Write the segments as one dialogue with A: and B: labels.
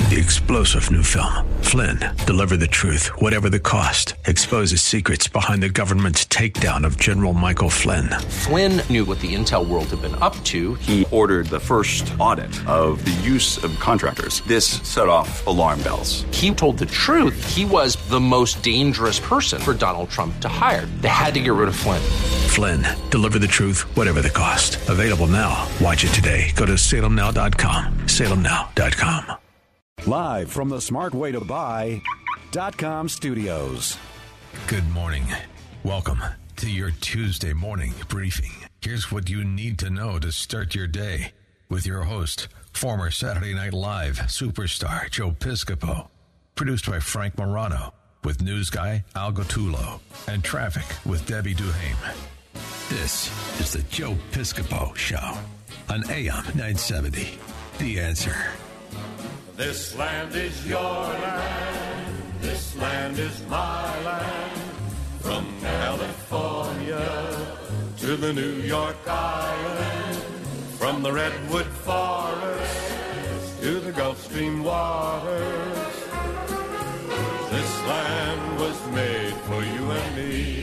A: The explosive new film, Flynn, deliver the truth, whatever the cost, exposes secrets behind the government's takedown of General Michael Flynn.
B: Flynn knew what the intel world had been up to.
C: He ordered the first audit of the use of contractors. This set off alarm bells.
B: He told the truth. He was the most dangerous person for Donald Trump to hire. They had to get rid of Flynn.
A: Flynn, deliver the truth, whatever the cost. Available now. Watch it today. Go to salemnow.com. salemnow.com.
D: Live from the smartwaytobuy.com studios.
A: Good morning. Welcome to your Tuesday morning briefing. Here's what you need to know to start your day with your host, former Saturday Night Live superstar Joe Piscopo. Produced by Frank Morano, with news guy Al Gattullo, and traffic with Debbie Duhame. This is the Joe Piscopo Show on AM 970. The Answer.
E: This land is your land, this land is my land, from California to the New York Island, from the Redwood Forest to the Gulf Stream waters. This land was made for you and me.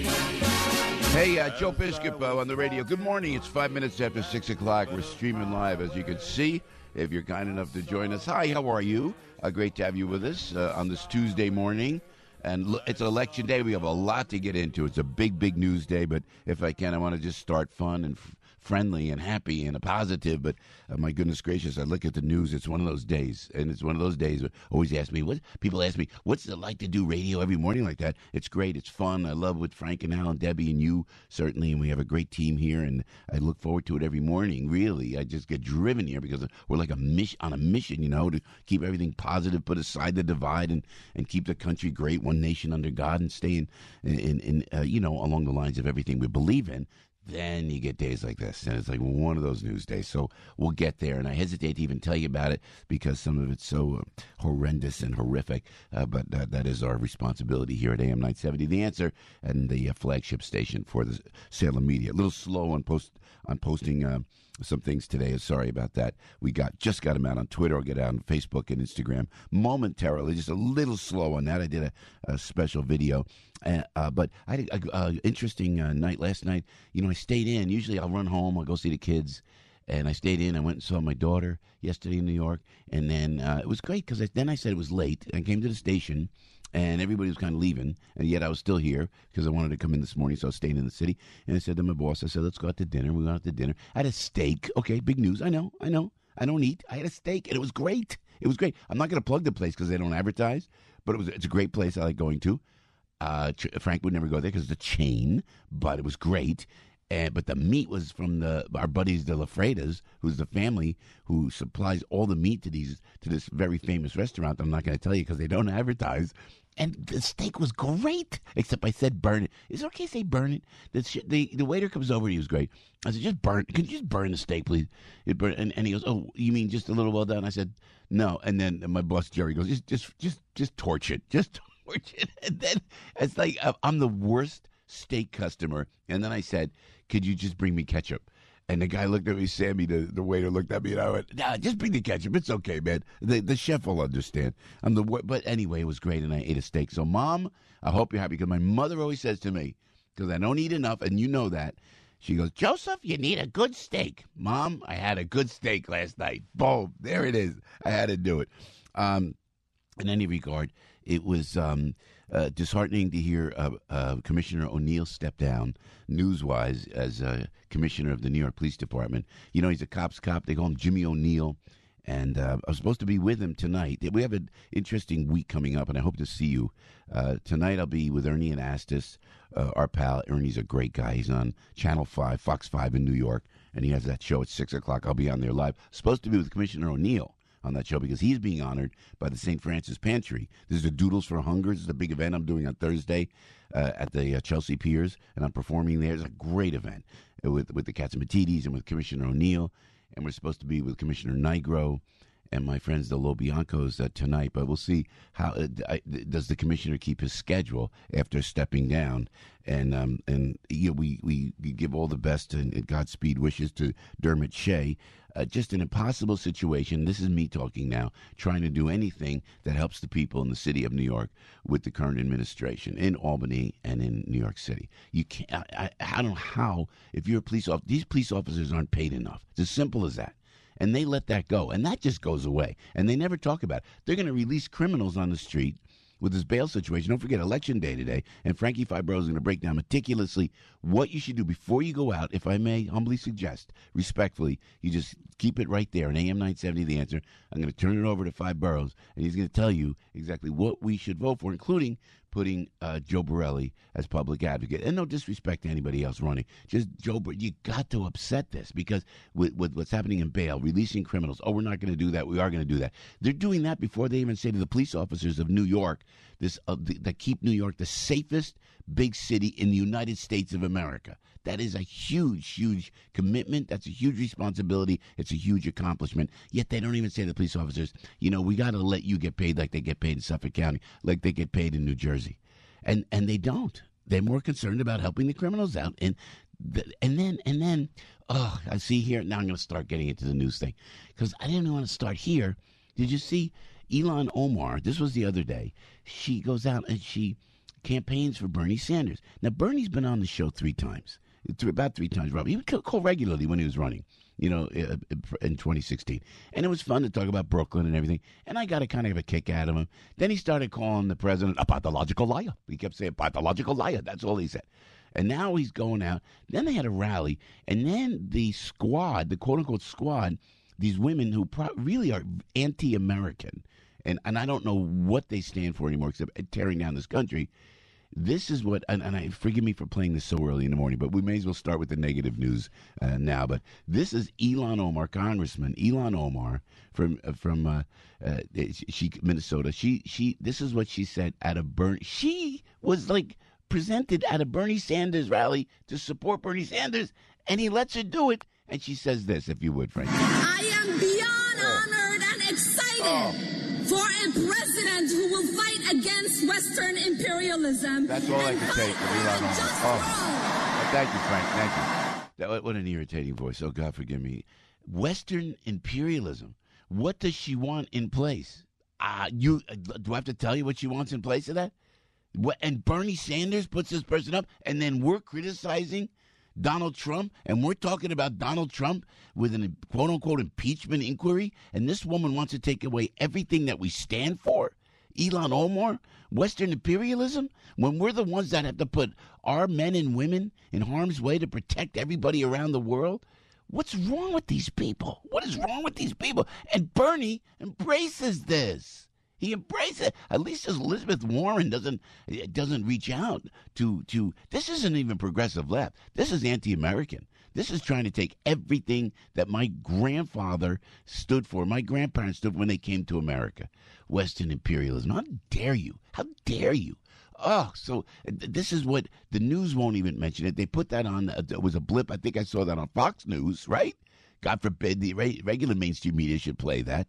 F: Hey, Joe Piscopo on the radio. Good morning. It's 5 minutes after 6 o'clock. We're streaming live, as you can see, if you're kind enough to join us. Hi, how are you? Great to have you with us on this Tuesday morning. And it's election day. We have a lot to get into. It's a big, big news day. But if I can, I want to just start fun and friendly and happy and a positive. But my goodness gracious, I look at the news. It's one of those days. And it's one of those days that always ask me, people ask me, what's it like to do radio every morning like that? It's great. It's fun. I love with Frank and Al and Debbie and you, certainly. And we have a great team here. And I look forward to it every morning, really. I just get driven here because we're like on a mission, to keep everything positive, put aside the divide, and keep the country great, one nation under God, and stay in along the lines of everything we believe in. Then you get days like this, and it's like one of those news days. So we'll get there, and I hesitate to even tell you about it because some of it's so horrendous and horrific, but that is our responsibility here at AM 970, The Answer, and the flagship station for the Salem media. A little slow on posting some things today. Sorry about that. We just got them out on Twitter. I'll get out on Facebook and Instagram momentarily. Just a little slow on that. I did a special video. But I had an interesting night last night. I stayed in. Usually I'll run home. I'll go see the kids. And I stayed in. I went and saw my daughter yesterday in New York. And then it was great because then I said it was late. I came to the station. And everybody was kind of leaving, and yet I was still here because I wanted to come in this morning, so I was staying in the city. And I said to my boss, let's go out to dinner. We went out to dinner. I had a steak. Okay, big news. I know. I don't eat. I had a steak, and it was great. It was great. I'm not going to plug the place because they don't advertise, but it's a great place I like going to. Frank would never go there because it's a chain, but it was great. But the meat was from our buddies, the Lafredas, who's the family who supplies all the meat to this very famous restaurant. I'm not going to tell you because they don't advertise. And the steak was great, except I said burn it. Is it okay to say burn it? The waiter comes over, he was great. I said, just burn. Can you just burn the steak, please? And he goes, oh, you mean just a little well done? I said, no. And then my boss, Jerry, goes, just torch it. Just torch it. And then it's like I'm the worst steak customer. And then I said, could you just bring me ketchup? And the guy looked at me, Sammy, the waiter looked at me, and I went, nah, just bring the ketchup. It's okay, man. The chef will understand. But anyway, it was great, and I ate a steak. So, Mom, I hope you're happy, because my mother always says to me, because I don't eat enough, and you know that, she goes, Joseph, you need a good steak. Mom, I had a good steak last night. Boom, there it is. I had to do it. In any regard, it was disheartening to hear Commissioner O'Neill step down, news-wise, as commissioner of the New York Police Department. He's a cop's cop. They call him Jimmy O'Neill. And I was supposed to be with him tonight. We have an interesting week coming up, and I hope to see you. Tonight I'll be with Ernie Anastas, our pal. Ernie's a great guy. He's on Channel 5, Fox 5 in New York, and he has that show at 6 o'clock. I'll be on there live. Supposed to be with Commissioner O'Neill on that show because he's being honored by the St. Francis Pantry. This is the Doodles for Hunger. This is a big event I'm doing on Thursday at the Chelsea Piers, and I'm performing there. It's a great event with the Katsimatidis and with Commissioner O'Neill, and we're supposed to be with Commissioner Nigro and my friends the Lobiancos tonight. But we'll see how does the commissioner keep his schedule after stepping down. And we give all the best and Godspeed wishes to Dermot Shea. Just an impossible situation. This is me talking now, trying to do anything that helps the people in the city of New York with the current administration in Albany and in New York City. You can't. I don't know how. If you're a police officer, these police officers aren't paid enough. It's as simple as that. And they let that go, and that just goes away. And they never talk about it. They're going to release criminals on the street with this bail situation. Don't forget, Election Day today, and Frankie Fibro is going to break down meticulously what you should do before you go out. If I may humbly suggest, respectfully, you just keep it right there on AM 970, The Answer. I'm going to turn it over to Five Boroughs, and he's going to tell you exactly what we should vote for, including putting Joe Borelli as public advocate. And no disrespect to anybody else running. Just Joe, you got to upset this because with what's happening in bail, releasing criminals, we're not going to do that. We are going to do that. They're doing that before they even say to the police officers of New York, that keep New York the safest big city in the United States of America. That is a huge, huge commitment. That's a huge responsibility. It's a huge accomplishment. Yet they don't even say to the police officers, we got to let you get paid like they get paid in Suffolk County, like they get paid in New Jersey. And they don't. They're more concerned about helping the criminals out. And then, I see here, now I'm going to start getting into the news thing because I didn't want to start here. Did you see Ilhan Omar? This was the other day. She goes out and she campaigns for Bernie Sanders. Now, Bernie's been on the show 3 times. About 3 times, Rob. He would call regularly when he was running, in 2016. And it was fun to talk about Brooklyn and everything. And I got a kind of a kick out of him. Then he started calling the president a pathological liar. He kept saying pathological liar. That's all he said. And now he's going out. Then they had a rally. And then the squad, the quote-unquote squad, these women who really are anti-American, and I don't know what they stand for anymore except tearing down this country. This is what, and forgive me for playing this so early in the morning, but we may as well start with the negative news now. But this is Ilhan Omar, Congressman Ilhan Omar from Minnesota. She this is what she said at a She was presented at a Bernie Sanders rally to support Bernie Sanders, and he lets her do it. And she says this, if you would, Frank.
G: I am beyond honored and excited for a president who will fight against Western imperialism.
F: That's all I can take from Ilhan Omar. Thank you, Frank. Thank you. What an irritating voice. Oh, God, forgive me. Western imperialism. What does she want in place? Do I have to tell you what she wants in place of that? And Bernie Sanders puts this person up, and then we're criticizing Donald Trump, and we're talking about Donald Trump with an quote-unquote impeachment inquiry, and this woman wants to take away everything that we stand for? Ilhan Omar, Western imperialism, when we're the ones that have to put our men and women in harm's way to protect everybody around the world? What's wrong with these people? What is wrong with these people? And Bernie embraces this. He embraced it. At least as Elizabeth Warren doesn't reach out to this isn't even progressive left. This is anti-American. This is trying to take everything that my grandfather stood for, my grandparents stood for when they came to America. Western imperialism. How dare you? How dare you? Oh, so this is what the news won't even mention it. They put that on. It was a blip. I think I saw that on Fox News, right? God forbid the regular mainstream media should play that.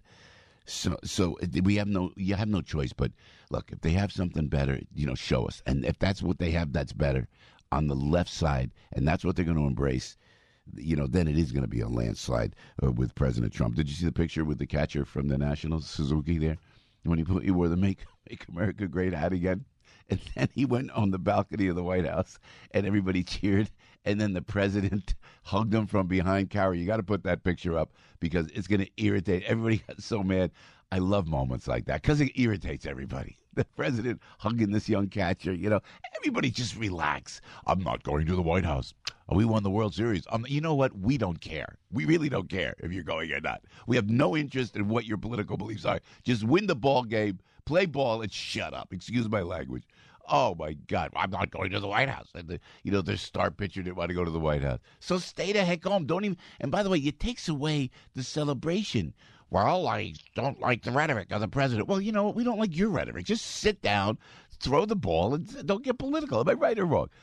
F: So you have no choice. But look, if they have something better, show us. And if that's what they have, that's better on the left side, and that's what they're going to embrace. Then it is going to be a landslide with President Trump. Did you see the picture with the catcher from the Nationals, Suzuki, there when he wore the "Make America Great" hat again? And then he went on the balcony of the White House, and everybody cheered. And then the president hugged him from behind. Carrie, you got to put that picture up because it's going to irritate. Everybody got so mad. I love moments like that because it irritates everybody. The president hugging this young catcher, everybody just relax. I'm not going to the White House. We won the World Series. You know what? We don't care. We really don't care if you're going or not. We have no interest in what your political beliefs are. Just win the ball game, play ball, and shut up. Excuse my language. Oh, my God, I'm not going to the White House. And their star pitcher didn't want to go to the White House. So stay the heck home. And by the way, it takes away the celebration. Well, I don't like the rhetoric of the president. Well, you know what? We don't like your rhetoric. Just sit down, throw the ball, and don't get political. Am I right or wrong?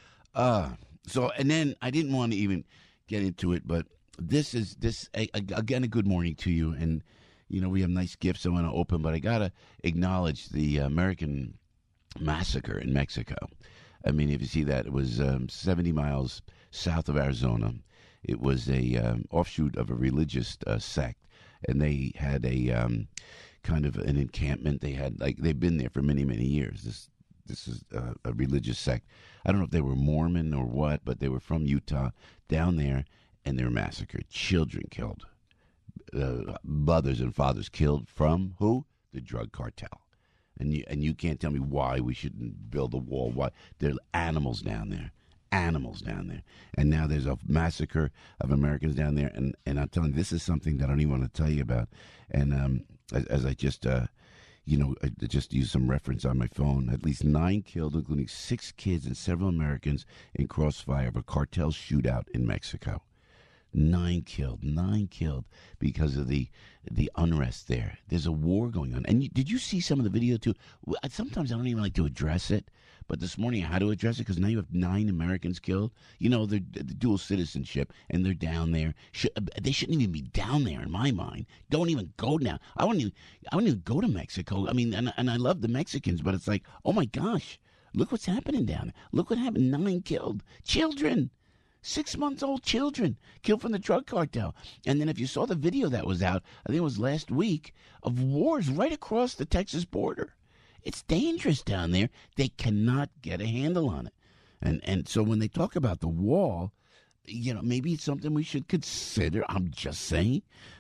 F: And then I didn't want to even get into it, but this again, a good morning to you. And, we have nice gifts I want to open, but I got to acknowledge the American massacre in Mexico. I mean, if you see that, it was 70 miles south of Arizona. It was a offshoot of a religious sect, and they had a kind of an encampment. They had, they've been there for many, many years. This is a religious sect. I don't know if they were Mormon or what, but they were from Utah down there, and they were massacred. Children killed. Mothers and fathers killed from who? The drug cartel. And you can't tell me why we shouldn't build a wall. Why? There are animals down there. And now there's a massacre of Americans down there. And I'm telling you, this is something that I don't even want to tell you about. And as I just, I just used some reference on my phone, at least 9 killed, including 6 kids and several Americans in crossfire of a cartel shootout in Mexico. 9 killed because of the unrest there. There's a war going on. And did you see some of the video too? Sometimes I don't even like to address it, but this morning I had to address it because now you have 9 Americans killed. They're dual citizenship, and they're down there. They shouldn't even be down there in my mind. Don't even go now. I wouldn't even go to Mexico. I mean, and I love the Mexicans, but it's like, oh my gosh, look what's happening down there. Look what happened. 9 killed. Children. 6-month-old children killed from the drug cartel. And then if you saw the video that was out, I think it was last week, of wars right across the Texas border. It's dangerous down there. They cannot get a handle on it. And so when they talk about the wall, maybe it's something we should consider. I'm just saying.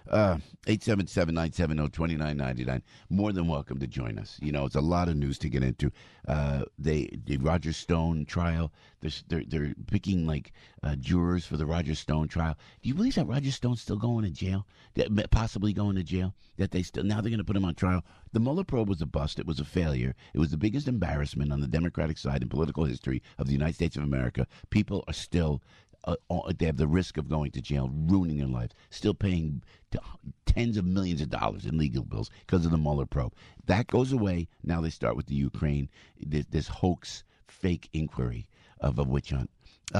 F: 877-970-2999. More than welcome to join us. It's a lot of news to get into. The Roger Stone trial, they're picking jurors for the Roger Stone trial. Do you believe that Roger Stone's still going to jail? Possibly going to jail? Now they're going to put him on trial. The Mueller probe was a bust. It was a failure. It was the biggest embarrassment on the Democratic side in political history of the United States of America. People are still... they have the risk of going to jail, ruining their lives, still paying tens of millions of dollars in legal bills because of the Mueller probe. That goes away. Now they start with the Ukraine, this hoax, fake inquiry of a witch hunt.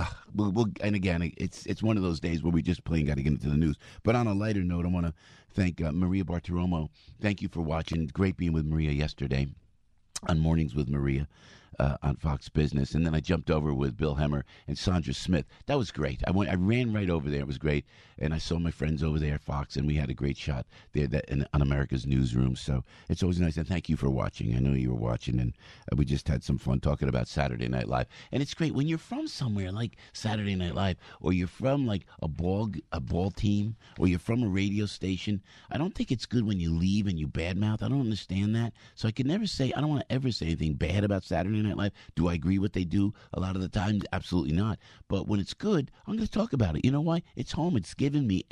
F: And again, it's one of those days where we just plain got to get into the news. But on a lighter note, I want to thank Maria Bartiromo. Thank you for watching. Great being with Maria yesterday on Mornings with Maria. On Fox Business, and then I jumped over with Bill Hemmer and Sandra Smith. That was great. I ran right over there. It was great, and I saw my friends over there at Fox, and we had a great shot there on America's Newsroom. So it's always nice, and thank you for watching. I know you were watching, and we just had some fun talking about Saturday Night Live. And it's great when you're from somewhere like Saturday Night Live, or you're from like a ball team, or you're from a radio station. I don't think it's good when you leave and you badmouth. I don't understand that. So I don't want to ever say anything bad about Saturday Night Live. Do I agree what they do a lot of the time? Absolutely not. But when it's good, I'm going to talk about it. You know why? It's home. It's given me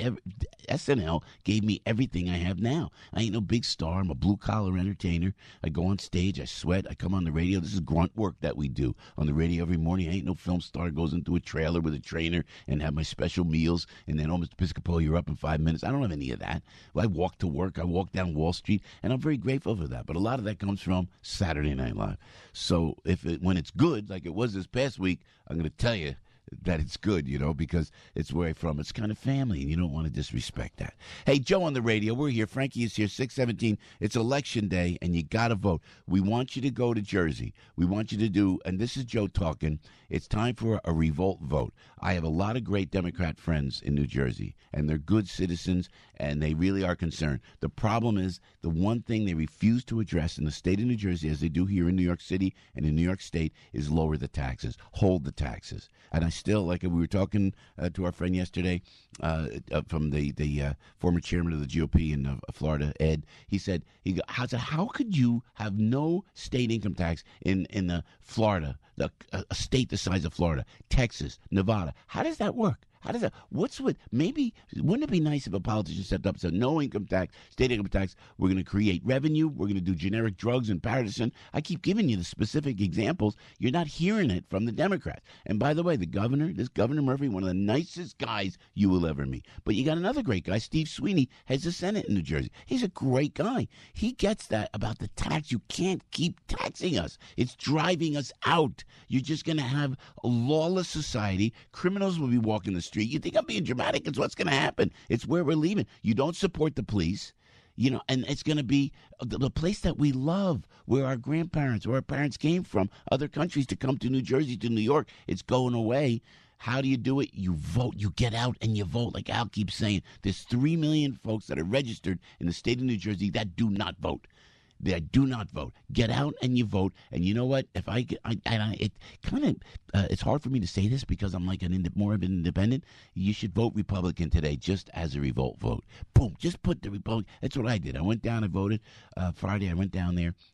F: SNL gave me everything I have now. I ain't no big star. I'm a blue-collar entertainer. I go on stage. I sweat. I come on the radio. This is grunt work that we do on the radio every morning. I ain't no film star goes into a trailer with a trainer and have my special meals and then, Mr. Piscopo, you're up in 5 minutes. I don't have any of that. I walk to work. I walk down Wall Street, and I'm very grateful for that. But a lot of that comes from Saturday Night Live. So when it's good, like it was this past week, I'm going to tell you that it's good, because it's where I'm from. It's kind of family, and you don't want to disrespect that. Hey, Joe on the radio. We're here. Frankie is here, 617. It's Election Day, and you got to vote. We want you to go to Jersey. We want you to do, and this is Joe talking, it's time for a revolt vote. I have a lot of great Democrat friends in New Jersey, and they're good citizens, and they really are concerned. The problem is the one thing they refuse to address in the state of New Jersey, as they do here in New York City and in New York State, is lower the taxes, hold the taxes. And I still, like we were talking to our friend yesterday from the former chairman of the GOP in Florida, Ed, he said, how could you have no state income tax in Florida, a state the size of Florida, Texas, Nevada? How does that work? Maybe, wouldn't it be nice if a politician stepped up and said, no income tax, state income tax, we're going to create revenue, we're going to do generic drugs and partisan. I keep giving you the specific examples. You're not hearing it from the Democrats. And by the way, this Governor Murphy, one of the nicest guys you will ever meet. But you got another great guy, Steve Sweeney, heads the Senate in New Jersey. He's a great guy. He gets that about the tax. You can't keep taxing us. It's driving us out. You're just going to have a lawless society. Criminals will be walking the street. You think I'm being dramatic? It's what's going to happen. It's where we're leaving. You don't support the police. And it's going to be the place that we love, where our grandparents or our parents came from, other countries, to come to New Jersey, to New York. It's going away. How do you do it? You vote. You get out and you vote. Like Al keeps saying, there's 3 million folks that are registered in the state of New Jersey that do not vote. They do not vote. Get out and you vote. And you know what? If it's hard for me to say this because I'm like more of an independent. You should vote Republican today, just as a revolt vote. Boom! Just put the Republican. That's what I did. I went down. I voted Friday. I went down there,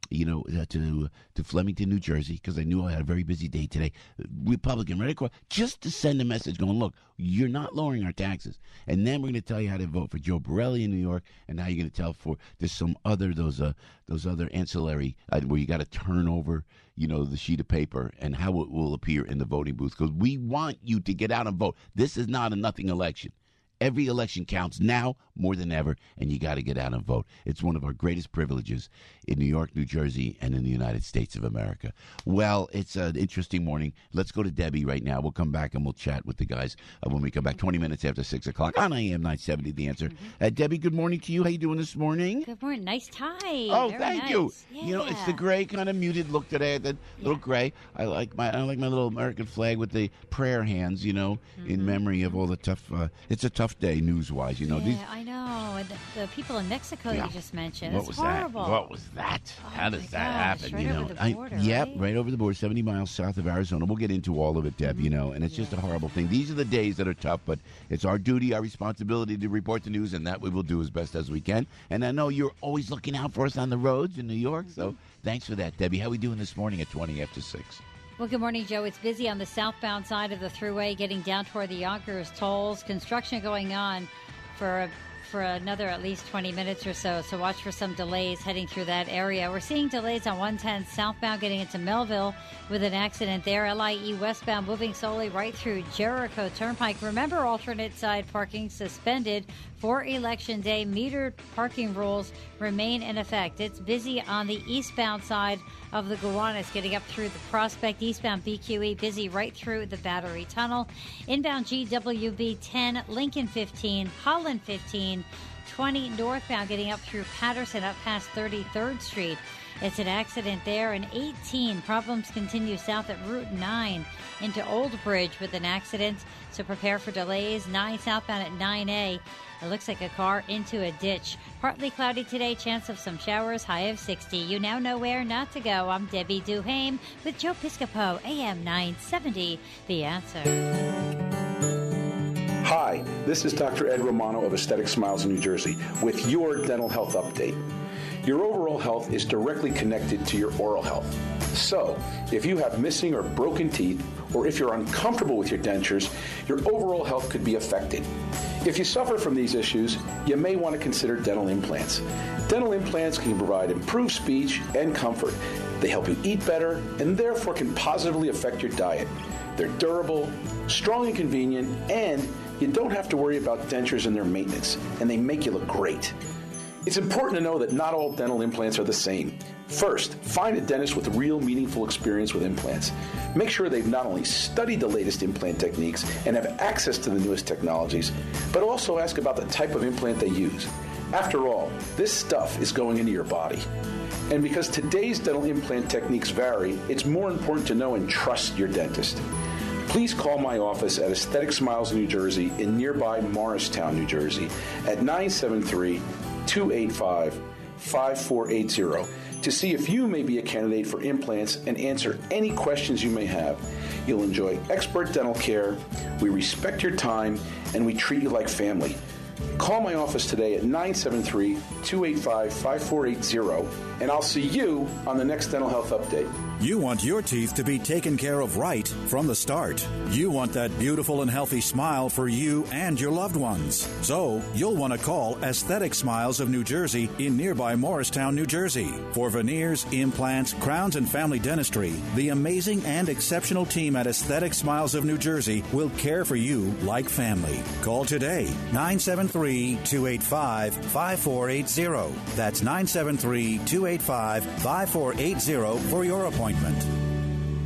F: to Flemington, New Jersey, because I knew I had a very busy day today. Republican, right across, just to send a message going, look, you're not lowering our taxes. And then we're going to tell you how to vote for Joe Borelli in New York, and how you're going to tell for there's some other those other ancillary where you got to turn over, the sheet of paper, and how it will appear in the voting booth, because we want you to get out and vote. This is not a nothing election. Every election counts now more than ever, and you got to get out and vote. It's one of our greatest privileges in New York, New Jersey, and in the United States of America. Well, it's an interesting morning. Let's go to Debbie right now. We'll come back and we'll chat with the guys when we come back 20 minutes after 6 o'clock on AM 970, The Answer. Debbie, good morning to you. How you doing this morning?
H: Good morning. Nice tie.
F: Oh,
H: Very
F: thank
H: nice.
F: you.
H: Yeah.
F: It's the gray kind of muted look today, the little gray. I like my little American flag with the prayer hands, in memory of all the tough, it's a tough day news-wise,
H: Yeah, I know. And the people in Mexico you just mentioned.
F: What
H: it's
F: was
H: horrible.
F: that? What was that? How does that happen?
H: Right over the border,
F: Yep,
H: right?
F: right over the border, 70 miles south of Arizona. We'll get into all of it, Deb, and it's just a horrible thing. These are the days that are tough, but it's our duty, our responsibility to report the news, and that we will do as best as we can. And I know you're always looking out for us on the roads in New York, so thanks for that, Debbie. How are we doing this morning at 20 after 6?
H: Well, good morning, Joe. It's busy on the southbound side of the thruway, getting down toward the Yonkers tolls. Construction going on for another at least 20 minutes or so watch for some delays heading through that area. We're seeing delays on 110 southbound getting into Melville with an accident there. LIE westbound moving slowly right through Jericho Turnpike. Remember, alternate side parking suspended for Election Day. Metered parking rules remain in effect. It's busy on the eastbound side of the Gowanus, getting up through the Prospect. Eastbound BQE busy right through the Battery Tunnel. Inbound GWB 10, Lincoln 15, Holland 15, 20 northbound getting up through Patterson up past 33rd Street. It's an accident there. And 18 problems continue south at Route 9 into Old Bridge with an accident, so prepare for delays. 9 southbound at 9A. It looks like a car into a ditch. Partly cloudy today, chance of some showers, high of 60. You now know where not to go. I'm Debbie Duhame with Joe Piscopo, AM 970, The Answer.
I: Hi, this is Dr. Ed Romano of Aesthetic Smiles in New Jersey with your dental health update. Your overall health is directly connected to your oral health. So, if you have missing or broken teeth, or if you're uncomfortable with your dentures, your overall health could be affected. If you suffer from these issues, you may want to consider dental implants. Dental implants can provide improved speech and comfort. They help you eat better and therefore can positively affect your diet. They're durable, strong and convenient, and you don't have to worry about dentures and their maintenance, and they make you look great. It's important to know that not all dental implants are the same. First, find a dentist with real meaningful experience with implants. Make sure they've not only studied the latest implant techniques and have access to the newest technologies, but also ask about the type of implant they use. After all, this stuff is going into your body. And because today's dental implant techniques vary, it's more important to know and trust your dentist. Please call my office at Aesthetic Smiles New Jersey in nearby Morristown, New Jersey at 973-285-5480 to see if you may be a candidate for implants and answer any questions you may have. You'll enjoy expert dental care, we respect your time, and we treat you like family. Call my office today at 973-285-5480, and I'll see you on the next Dental Health Update.
D: You want your teeth to be taken care of right from the start. You want that beautiful and healthy smile for you and your loved ones. So you'll want to call Aesthetic Smiles of New Jersey in nearby Morristown, New Jersey. For veneers, implants, crowns, and family dentistry, the amazing and exceptional team at Aesthetic Smiles of New Jersey will care for you like family. Call today, 973-285-5480. That's 973-285-5480 for your appointment.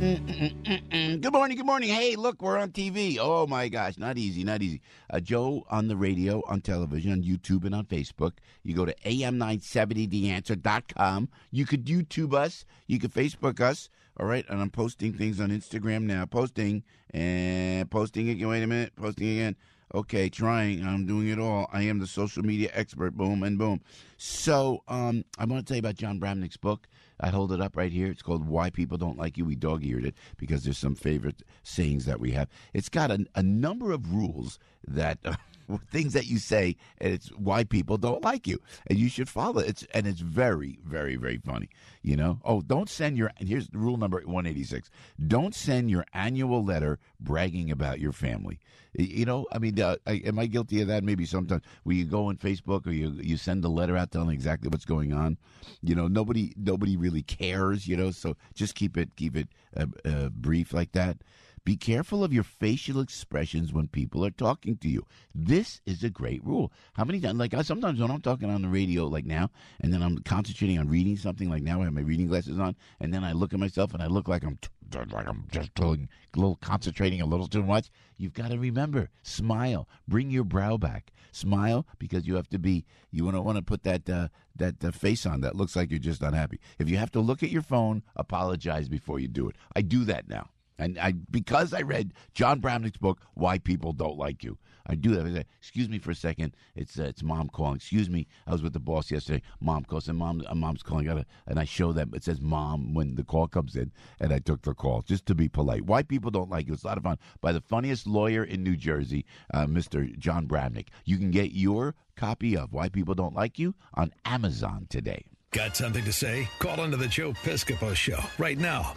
F: Good morning. Hey, look, we're on TV. Oh, my gosh, not easy. Joe on the radio, on television, on YouTube, and on Facebook. You go to am970theanswer.com. You could YouTube us. You could Facebook us. All right, and I'm posting things on Instagram now. Posting again. Wait a minute. Posting again. Okay, trying. I'm doing it all. I am the social media expert. Boom and boom. So I want to tell you about John Bramnick's book. I hold it up right here. It's called Why People Don't Like You. We dog-eared it because there's some favorite sayings that we have. It's got a number of rules that things that you say, and it's why people don't like you, and you should follow it. It's very, very, very funny. You know. Oh, don't send your. Here's rule number 186. Don't send your annual letter bragging about your family. You know, I mean, am I guilty of that? Maybe sometimes where you go on Facebook or you send a letter out telling exactly what's going on. You know, nobody really cares. You know, so just keep it brief like that. Be careful of your facial expressions when people are talking to you. This is a great rule. How many times, like sometimes when I'm talking on the radio like now, and then I'm concentrating on reading something like now I have my reading glasses on, and then I look at myself and I look like I'm just concentrating a little too much. You've got to remember, smile. Bring your brow back. Smile because you have to be, you want to put that face on that looks like you're just unhappy. If you have to look at your phone, apologize before you do it. I do that now. And because I read John Bramnick's book, Why People Don't Like You, I do that. I say, excuse me for a second. It's Mom calling. Excuse me. I was with the boss yesterday. Mom calls, and Mom's calling. And I show them. It says Mom when the call comes in, and I took the call just to be polite. Why People Don't Like You. It's a lot of fun. By the funniest lawyer in New Jersey, Mr. John Bramnick. You can get your copy of Why People Don't Like You on Amazon today.
A: Got something to say? Call into the Joe Piscopo Show right now.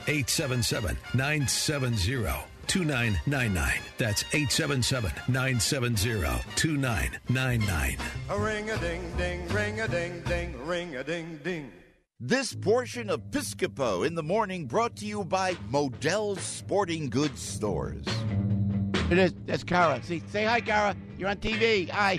A: 877-970-2999. That's 877-970-2999.
E: A ring-a-ding-ding, ring-a-ding-ding, ring-a-ding-ding.
F: This portion of Piscopo in the Morning brought to you by Modell's Sporting Goods Stores. It is. That's Kara. See, say hi, Kara. You're on TV. Hi.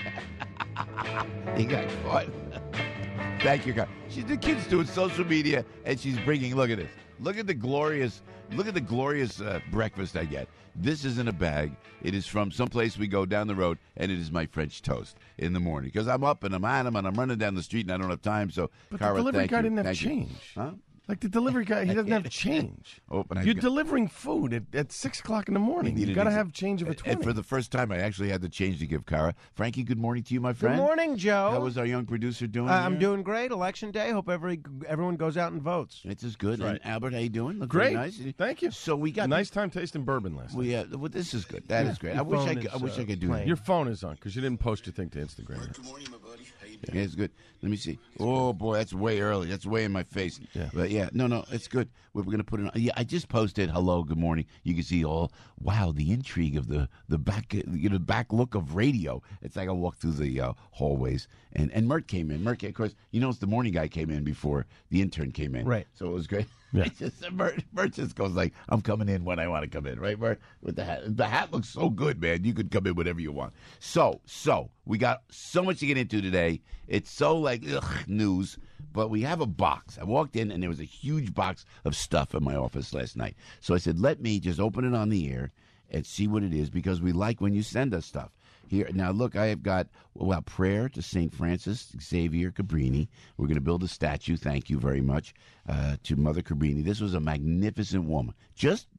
F: You got caught. Thank you, Kara. The kid's doing social media, and she's bringing. Look at this. Look at the glorious breakfast I get. This is in a bag. It is from someplace we go down the road, and it is my French toast in the morning because I'm up and I'm at 'em and I'm running down the street and I don't have time. So,
J: but
F: Kara,
J: the delivery guy didn't have
F: thank
J: change.
F: You. Huh?
J: Like the delivery guy, he doesn't have change. You're delivering food at 6 o'clock in the morning. You've got to have change of a 20.
F: And for the first time, I actually had the change to give Kara. Frankie, good morning to you, my friend.
K: Good morning, Joe.
F: How was our young producer doing?
K: I'm doing great. Election day. Hope everyone goes out and votes.
F: It's as good. Right. And Albert, how you doing? Look
J: great.
F: Nice.
J: Thank you.
F: So we got
J: a nice time tasting bourbon last night.
F: Well, this is good. That is great. I wish I could do that.
J: Your phone is on because you didn't post your thing to Instagram.
F: Good morning, my buddy. How you doing? Yeah, it's good. Let me see. Oh boy, that's way early. That's way in my face.
J: Yeah.
F: But yeah, no, it's good. We're going to put it on. Yeah, I just posted hello, good morning. You can see the intrigue of the back, back look of radio. It's like I walk through the hallways, and Mert came in. Mert, of course, it's the morning guy came in before the intern came in.
K: Right.
F: So it was great.
J: Yeah.
F: Mert just goes like, I'm coming in when I want to come in, right, Mert? With the hat. The hat looks so good, man. You could come in whenever you want. So we got so much to get into today. It's so news, but we have a box. I walked in and there was a huge box of stuff in my office last night. So I said, let me just open it on the air and see what it is because we like when you send us stuff. Here now, look, I have got prayer to St. Francis Xavier Cabrini. We're going to build a statue. Thank you very much to Mother Cabrini. This was a magnificent woman, just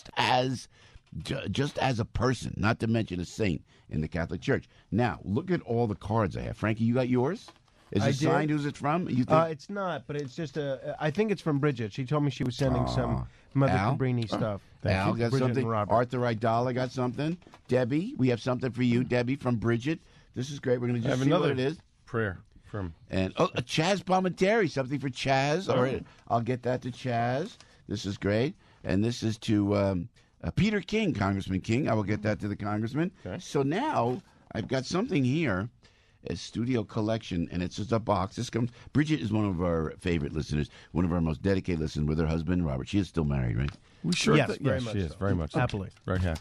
F: as a person, not to mention a saint in the Catholic Church. Now, look at all the cards I have. Frankie, you got yours? Is it signed? Who's it from? You think?
K: It's not, but it's just I think it's from Bridget. She told me she was sending some Mother Cabrini stuff.
F: Al got
K: Bridget
F: something. Arthur Idala got something. Debbie, we have something for you. Debbie from Bridget. This is great. We're going to just see what it is.
J: Prayer from.
F: And Chaz Palminteri, something for Chaz. All right, I'll get that to Chaz. This is great. And this is to Peter King, Congressman King. I will get that to the congressman.
J: Okay.
F: So now I've got something here. A studio collection, and it's just a box. This comes. Bridget is one of our favorite listeners, one of our most dedicated listeners with her husband Robert. She is still married, right?
J: We sure.
K: Yes, very much.
J: She is
K: so.
J: very much
K: happily,
J: very happy.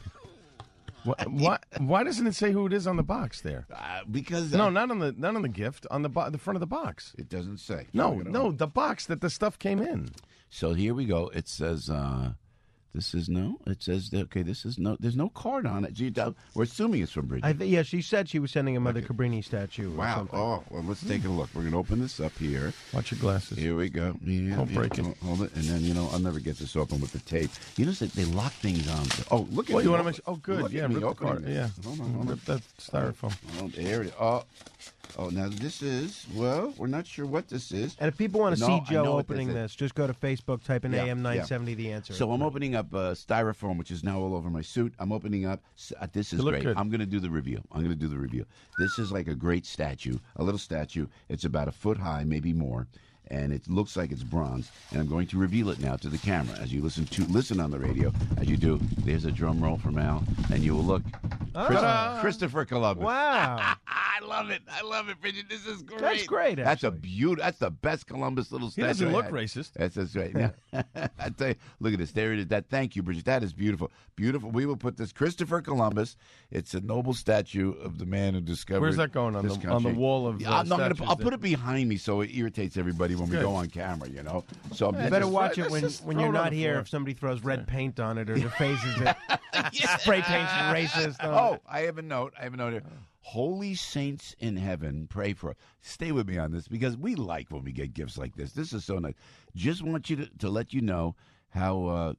J: Why doesn't it say who it is on the box there?
F: Because
J: not on the gift on the front of the box.
F: It doesn't say.
J: No, the box that the stuff came in.
F: So here we go. It says the This is no. It says that, okay. This is no. There's no card on it. We're assuming it's from Bridget.
K: Yeah, she said she was sending a Mother Cabrini statue.
F: Wow.
K: Or something.
F: Oh, well, let's take a look. We're going to open this up here.
J: Watch your glasses.
F: Here we go. Yeah,
J: Don't break it.
F: Hold it, and then I'll never get this open with the tape. You know, they lock things on. Oh, look at
J: Well,
F: me.
J: you want to mention? Oh, good.
F: Look
J: Yeah,
F: at me
J: rip the
F: opening
J: card.
F: this.
J: Yeah.
F: Hold on.
J: Rip that styrofoam.
F: Oh, there it is. Oh, now this is, well, we're not sure what this is.
K: And if people want to see Joe
F: what
K: opening this, just go to Facebook, type in AM 970 The Answer.
F: So I'm opening up styrofoam, which is now all over my suit. I'm opening up. This is great.
J: Good.
F: I'm going to do the review. This is like a great statue, a little statue. It's about a foot high, maybe more. And it looks like it's bronze, and I'm going to reveal it now to the camera as you listen on the radio. As you do, there's a drum roll from Al, and you will look. Christopher Columbus.
K: Wow.
F: I love it, Bridget. This is great.
K: That's great,
F: That's a beauty. That's the best Columbus little statue.
J: He doesn't look racist.
F: That's right. Now, I tell you, look at this. There it is. Thank you, Bridget. That is beautiful. Beautiful. We will put this Christopher Columbus. It's a noble statue of the man who discovered.
J: Where's that going on the wall of?
F: I'll put it behind me so it irritates everybody when we go on camera. So
K: you better watch it when you're not here. If somebody throws red paint on it or the faces spray paint's racist.
F: Oh, I have a note here. Holy saints in heaven, pray for us. Stay with me on this because we like when we get gifts like this. This is so nice. Just want you to let you know how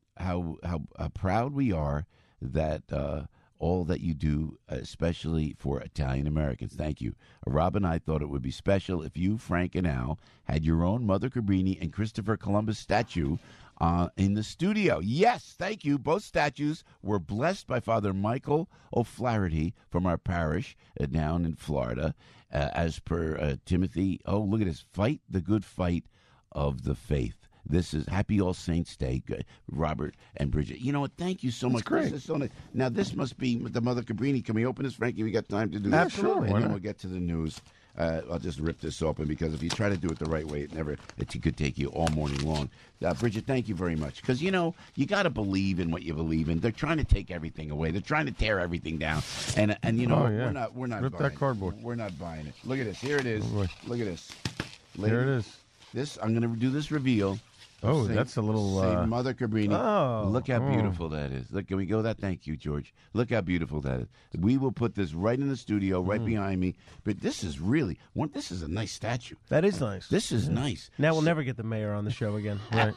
F: proud we are that all that you do, especially for Italian Americans. Thank you. Rob and I thought it would be special if you, Frank, and Al had your own Mother Cabrini and Christopher Columbus statue in the studio. Yes, thank you. Both statues were blessed by Father Michael O'Flaherty from our parish down in Florida, as per Timothy. Oh, look at this. Fight the good fight of the faith. This is Happy All Saints Day, Robert and Bridget. You know what? Thank you so much.
J: Great.
F: This is so nice. Now, this must be the Mother Cabrini. Can we open this, Frankie? We got time to do this?
J: Absolutely.
F: And then we'll get to the news. I'll just rip this open because if you try to do it the right way, it could take you all morning long. Bridget, thank you very much. Because, you got to believe in what you believe in. They're trying to take everything away. They're trying to tear everything down. And we're not
J: rip
F: buying
J: that cardboard.
F: We're not buying it. Look at this. Here it is. Look at this.
J: Here it is.
F: I'm going to do this reveal.
J: Oh, that's a little...
F: Saint Mother Cabrini.
K: Oh.
F: Look how beautiful that is. Look, can we go that? Thank you, George. Look how beautiful that is. We will put this right in the studio, right behind me. But this is really... this is a nice statue.
K: That is nice.
F: This is nice.
K: Now we'll never get the mayor on the show again.
J: Right.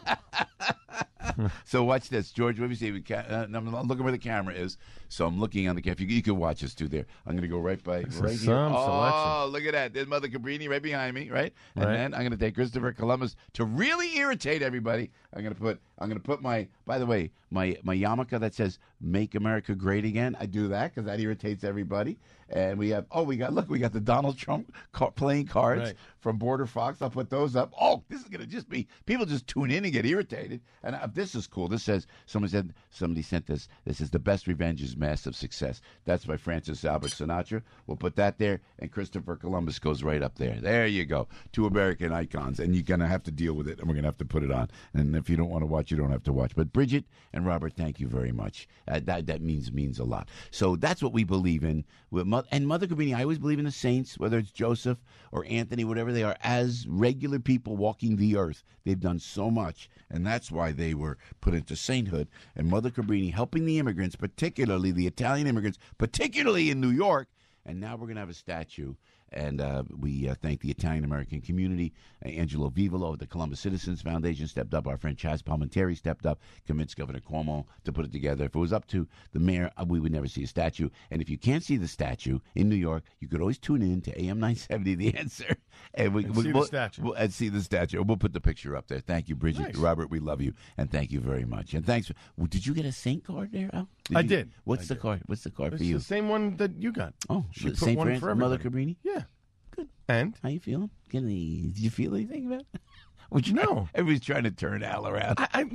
F: So watch this, George. Let me see. I'm looking where the camera is. So I'm looking on the camera. You can watch us too there. I'm going to go right by
J: This
F: right
J: is
F: here.
J: some
F: Oh,
J: selection.
F: look at that. There's Mother Cabrini right behind me, right? And then I'm going to take Christopher Columbus to really irritate everybody. I'm going to put my, by the way, my yarmulke that says "Make America Great Again." I do that because that irritates everybody. And we got the Donald Trump playing cards from Border Fox. I'll put those up. Oh, this is going to just be, people just tune in and get irritated. And this is cool. This says, somebody sent this. This is "The Best Revenge is Massive Success." That's by Francis Albert Sinatra. We'll put that there. And Christopher Columbus goes right up there. There you go. Two American icons. And you're going to have to deal with it. And we're going to have to put it on. And if you don't want to watch, you don't have to watch. But Bridget and Robert, thank you very much. That means a lot. So that's what we believe in. And Mother Cabrini, I always believe in the saints, whether it's Joseph or Anthony, whatever they are, as regular people walking the earth. They've done so much, and that's why they were put into sainthood. And Mother Cabrini helping the immigrants, particularly the Italian immigrants, particularly in New York. And now we're going to have a statue. And we thank the Italian-American community. Angelo Vivolo of the Columbus Citizens Foundation stepped up. Our friend Chaz Palminteri stepped up, convinced Governor Cuomo to put it together. If it was up to the mayor, we would never see a statue. And if you can't see the statue in New York, you could always tune in to AM 970, The Answer. And
J: see the statue.
F: And see the statue. We'll put the picture up there. Thank you, Bridget.
J: Nice.
F: Robert, we love you. And thank you very much. And thanks. Did you get a saint card there, Al?
J: I did.
F: What's the card? What's the card
J: It's
F: for you?
J: the same one that you got.
F: Oh,
J: She put
F: St.
J: one
F: Francis,
J: for
F: Mother
J: everybody.
F: Cabrini?
J: Yeah.
F: Good.
J: And?
F: How you feeling? Did you feel anything about it? Would you
J: No.
F: Everybody's trying to turn Al around.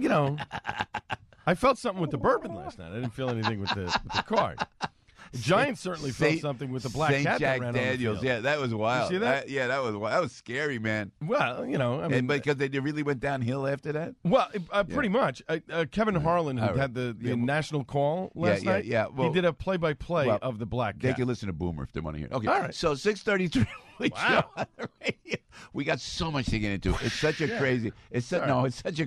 J: I felt something with the bourbon last night. I didn't feel anything with the card. The Giants certainly felt something with the black
F: Saint
J: cat
F: Jack
J: that ran
F: Daniels.
J: on the field.
F: Yeah, that was wild.
J: You see that?
F: That was wild. That was scary, man.
J: Well, I mean,
F: And because they really went downhill after that.
J: Well, pretty much. Kevin Harlan, who had the national call last night,
F: Well,
J: he did a play-by-play of the black cat.
F: They can listen to Boomer if they want to hear it. Okay,
J: all right.
F: So 6:33. with Joe on the radio. We got so much to get into. It's such a crazy. It's such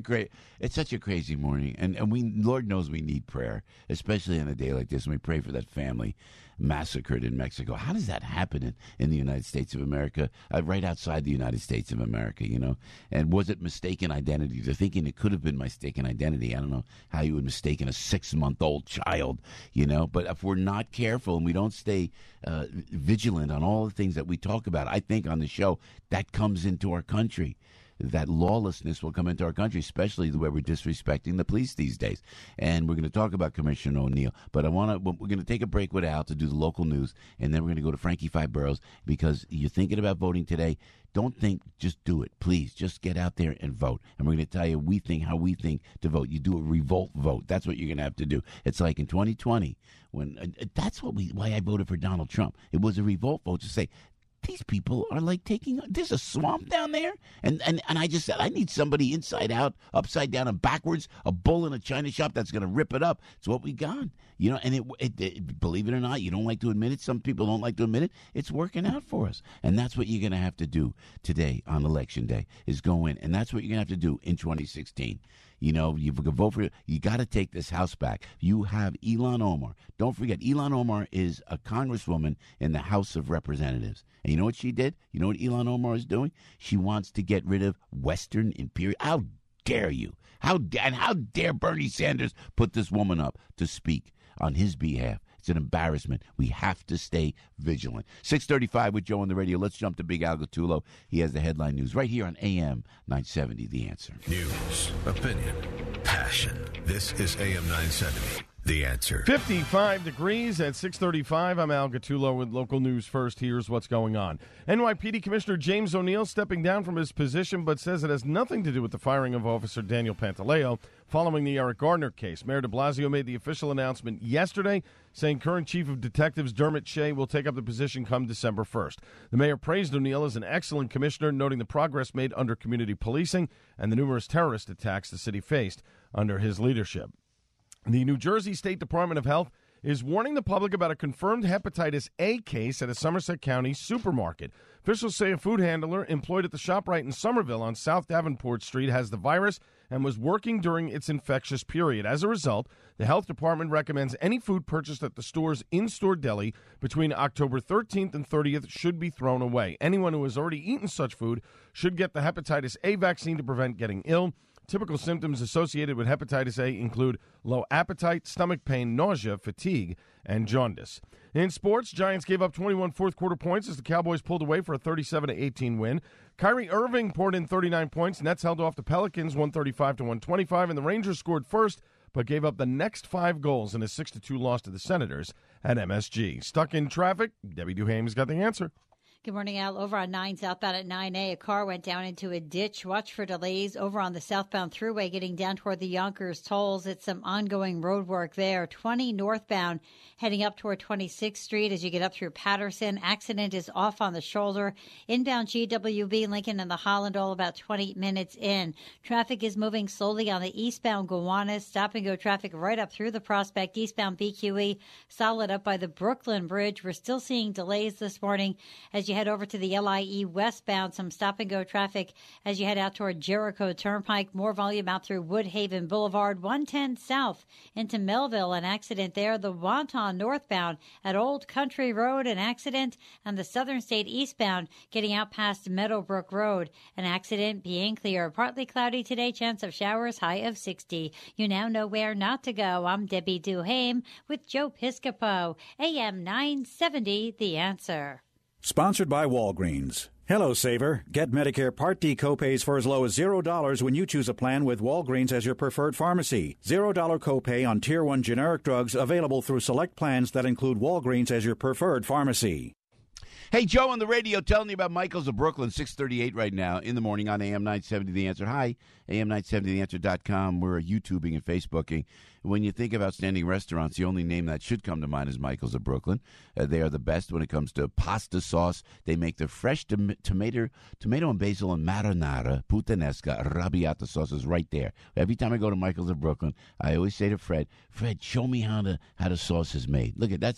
F: a crazy morning, and we, Lord knows, we need prayer, especially on a day like this. And we pray for that family massacred in Mexico. How does that happen in the United States of America, right outside the United States of America, you know? And was it mistaken identity? They're thinking it could have been mistaken identity. I don't know how you would mistake a 6-month-old child, you know? But if we're not careful and we don't stay vigilant on all the things that we talk about, I think on the show, that comes into our country. That lawlessness will come into our country, especially the way we're disrespecting the police these days. And we're going to talk about Commissioner O'Neill. But we're going to take a break with Al to do the local news, and then we're going to go to Frankie Five Boroughs, because you're thinking about voting today. Don't think, just do it. Please, just get out there and vote. And we're going to tell you how we think to vote. You do a revolt vote. That's what you're going to have to do. It's like in 2020, when that's why I voted for Donald Trump. It was a revolt vote to say, these people are like there's a swamp down there. And I just said, I need somebody inside out, upside down, and backwards, a bull in a china shop that's going to rip it up. It's what we got. You know, and it, believe it or not, you don't like to admit it. Some people don't like to admit it. It's working out for us. And that's what you're going to have to do today on Election Day, is go in. And that's what you're going to have to do in 2016. You know, you can vote for it. You got to take this House back. You have Ilhan Omar. Don't forget, Ilhan Omar is a congresswoman in the House of Representatives. And you know what she did? You know what Ilhan Omar is doing? She wants to get rid of Western imperial. How dare you? How dare Bernie Sanders put this woman up to speak on his behalf? It's an embarrassment. We have to stay vigilant. 6:35 with Joe on the radio. Let's jump to Big Al Gattullo. He has the headline news right here on AM 970, The Answer.
A: News, opinion, passion. This is AM 970, The Answer.
J: 55 degrees at 6:35. I'm Al Gattullo with local news first. Here's what's going on. NYPD Commissioner James O'Neill stepping down from his position, but says it has nothing to do with the firing of Officer Daniel Pantaleo following the Eric Gardner case. Mayor de Blasio made the official announcement yesterday, saying current Chief of Detectives Dermot Shea will take up the position come December 1st. The mayor praised O'Neill as an excellent commissioner, noting the progress made under community policing and the numerous terrorist attacks the city faced under his leadership. The New Jersey State Department of Health is warning the public about a confirmed hepatitis A case at a Somerset County supermarket. Officials say a food handler employed at the ShopRite in Somerville on South Davenport Street has the virus and was working during its infectious period. As a result, the health department recommends any food purchased at the store's in-store deli between October 13th and 30th should be thrown away. Anyone who has already eaten such food should get the hepatitis A vaccine to prevent getting ill. Typical symptoms associated with hepatitis A include low appetite, stomach pain, nausea, fatigue, and jaundice. In sports, Giants gave up 21 fourth-quarter points as the Cowboys pulled away for a 37-18 win. Kyrie Irving poured in 39 points. Nets held off the Pelicans 135-125, and the Rangers scored first but gave up the next 5 goals in a 6-2 loss to the Senators at MSG. Stuck in traffic? Debbie Duhame's got the answer.
H: Good morning, Al. Over on 9 southbound at 9A, a car went down into a ditch. Watch for delays over on the southbound thruway getting down toward the Yonkers tolls. It's some ongoing road work there. 20 northbound heading up toward 26th Street as you get up through Patterson. Accident is off on the shoulder. Inbound GWB Lincoln and the Holland all about 20 minutes in. Traffic is moving slowly on the eastbound Gowanus. Stop-and-go traffic right up through the Prospect. Eastbound BQE solid up by the Brooklyn Bridge. We're still seeing delays this morning as you head over to the LIE westbound, some stop-and-go traffic as you head out toward Jericho Turnpike. More volume out through Woodhaven Boulevard. 110 south into Melville, an accident there. The Wonton northbound at Old Country Road, an accident. And the Southern State eastbound getting out past Meadowbrook Road, an accident being clear. Partly cloudy today, chance of showers, high of 60. You now know where not to go. I'm Debbie Duhame with Joe Piscopo, AM 970, The Answer.
D: Sponsored by Walgreens. Hello, Saver. Get Medicare Part D copays for as low as $0 when you choose a plan with Walgreens as your preferred pharmacy. $0 copay on Tier 1 generic drugs available through select plans that include Walgreens as your preferred pharmacy.
F: Hey, Joe on the radio telling you about Michael's of Brooklyn, 6:38 right now in the morning on AM 970 The Answer. Hi, AM970TheAnswer.com. We're YouTubing and Facebooking. When you think of outstanding restaurants, the only name that should come to mind is Michael's of Brooklyn. They are the best when it comes to pasta sauce. They make the fresh tomato and basil and marinara, puttanesca, arrabbiata sauces right there. Every time I go to Michael's of Brooklyn, I always say to Fred, show me how the sauce is made. Look at that's how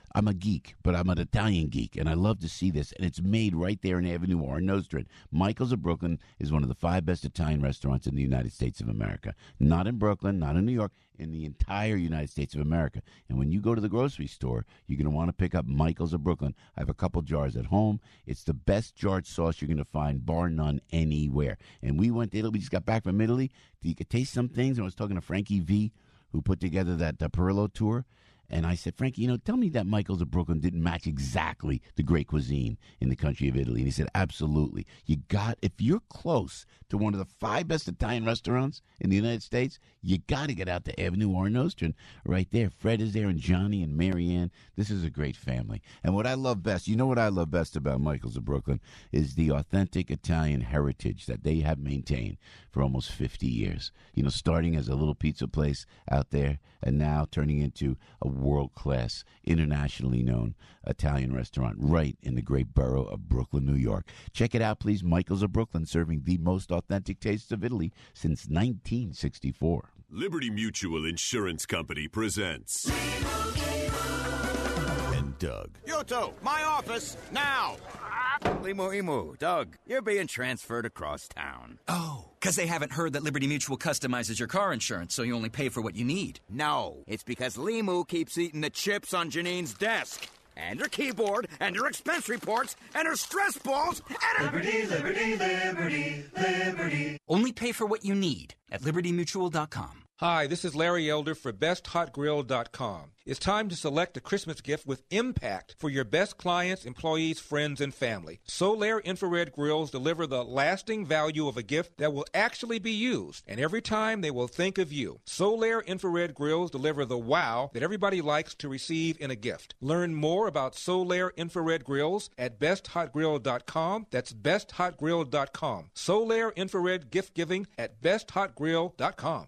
F: I'm a geek, but I'm an Italian geek, and I love to see this. And it's made right there in Avenue R in Nostrand. Michael's of Brooklyn is one of the 5 best Italian restaurants in the United States of America. Not in Brooklyn, not in New York, in the entire United States of America. And when you go to the grocery store, you're going to want to pick up Michael's of Brooklyn. I have a couple jars at home. It's the best jarred sauce you're going to find, bar none, anywhere. And we went to Italy. We just got back from Italy. You could taste some things. And I was talking to Frankie V, who put together that Perillo tour. And I said, Frankie, tell me that Michael's of Brooklyn didn't match exactly the great cuisine in the country of Italy. And he said, absolutely. If you're close to one of the 5 best Italian restaurants in the United States, you got to get out to Avenue R Nostrand right there. Fred is there and Johnny and Marianne. This is a great family. And what I love best, what I love best about Michael's of Brooklyn is the authentic Italian heritage that they have maintained for almost 50 years. Starting as a little pizza place out there and now turning into a world-class, internationally known Italian restaurant right in the great borough of Brooklyn, New York. Check it out, please. Michael's of Brooklyn, serving the most authentic tastes of Italy since 1964.
L: Liberty Mutual Insurance Company presents... And Doug.
M: Yoto, my office, now! Limu, Doug, you're being transferred across town.
N: Oh, because they haven't heard that Liberty Mutual customizes your car insurance, so you only pay for what you need.
M: No, it's because Limu keeps eating the chips on Janine's desk. And her keyboard, and her expense reports, and her stress balls, and her...
N: Liberty. Only pay for what you need at libertymutual.com.
O: Hi, this is Larry Elder for BestHotGrill.com. It's time to select a Christmas gift with impact for your best clients, employees, friends, and family. Solaire infrared grills deliver the lasting value of a gift that will actually be used, and every time they will think of you. Solaire infrared grills deliver the wow that everybody likes to receive in a gift. Learn more about Solaire infrared grills at BestHotGrill.com. That's BestHotGrill.com. Solaire infrared gift giving at BestHotGrill.com.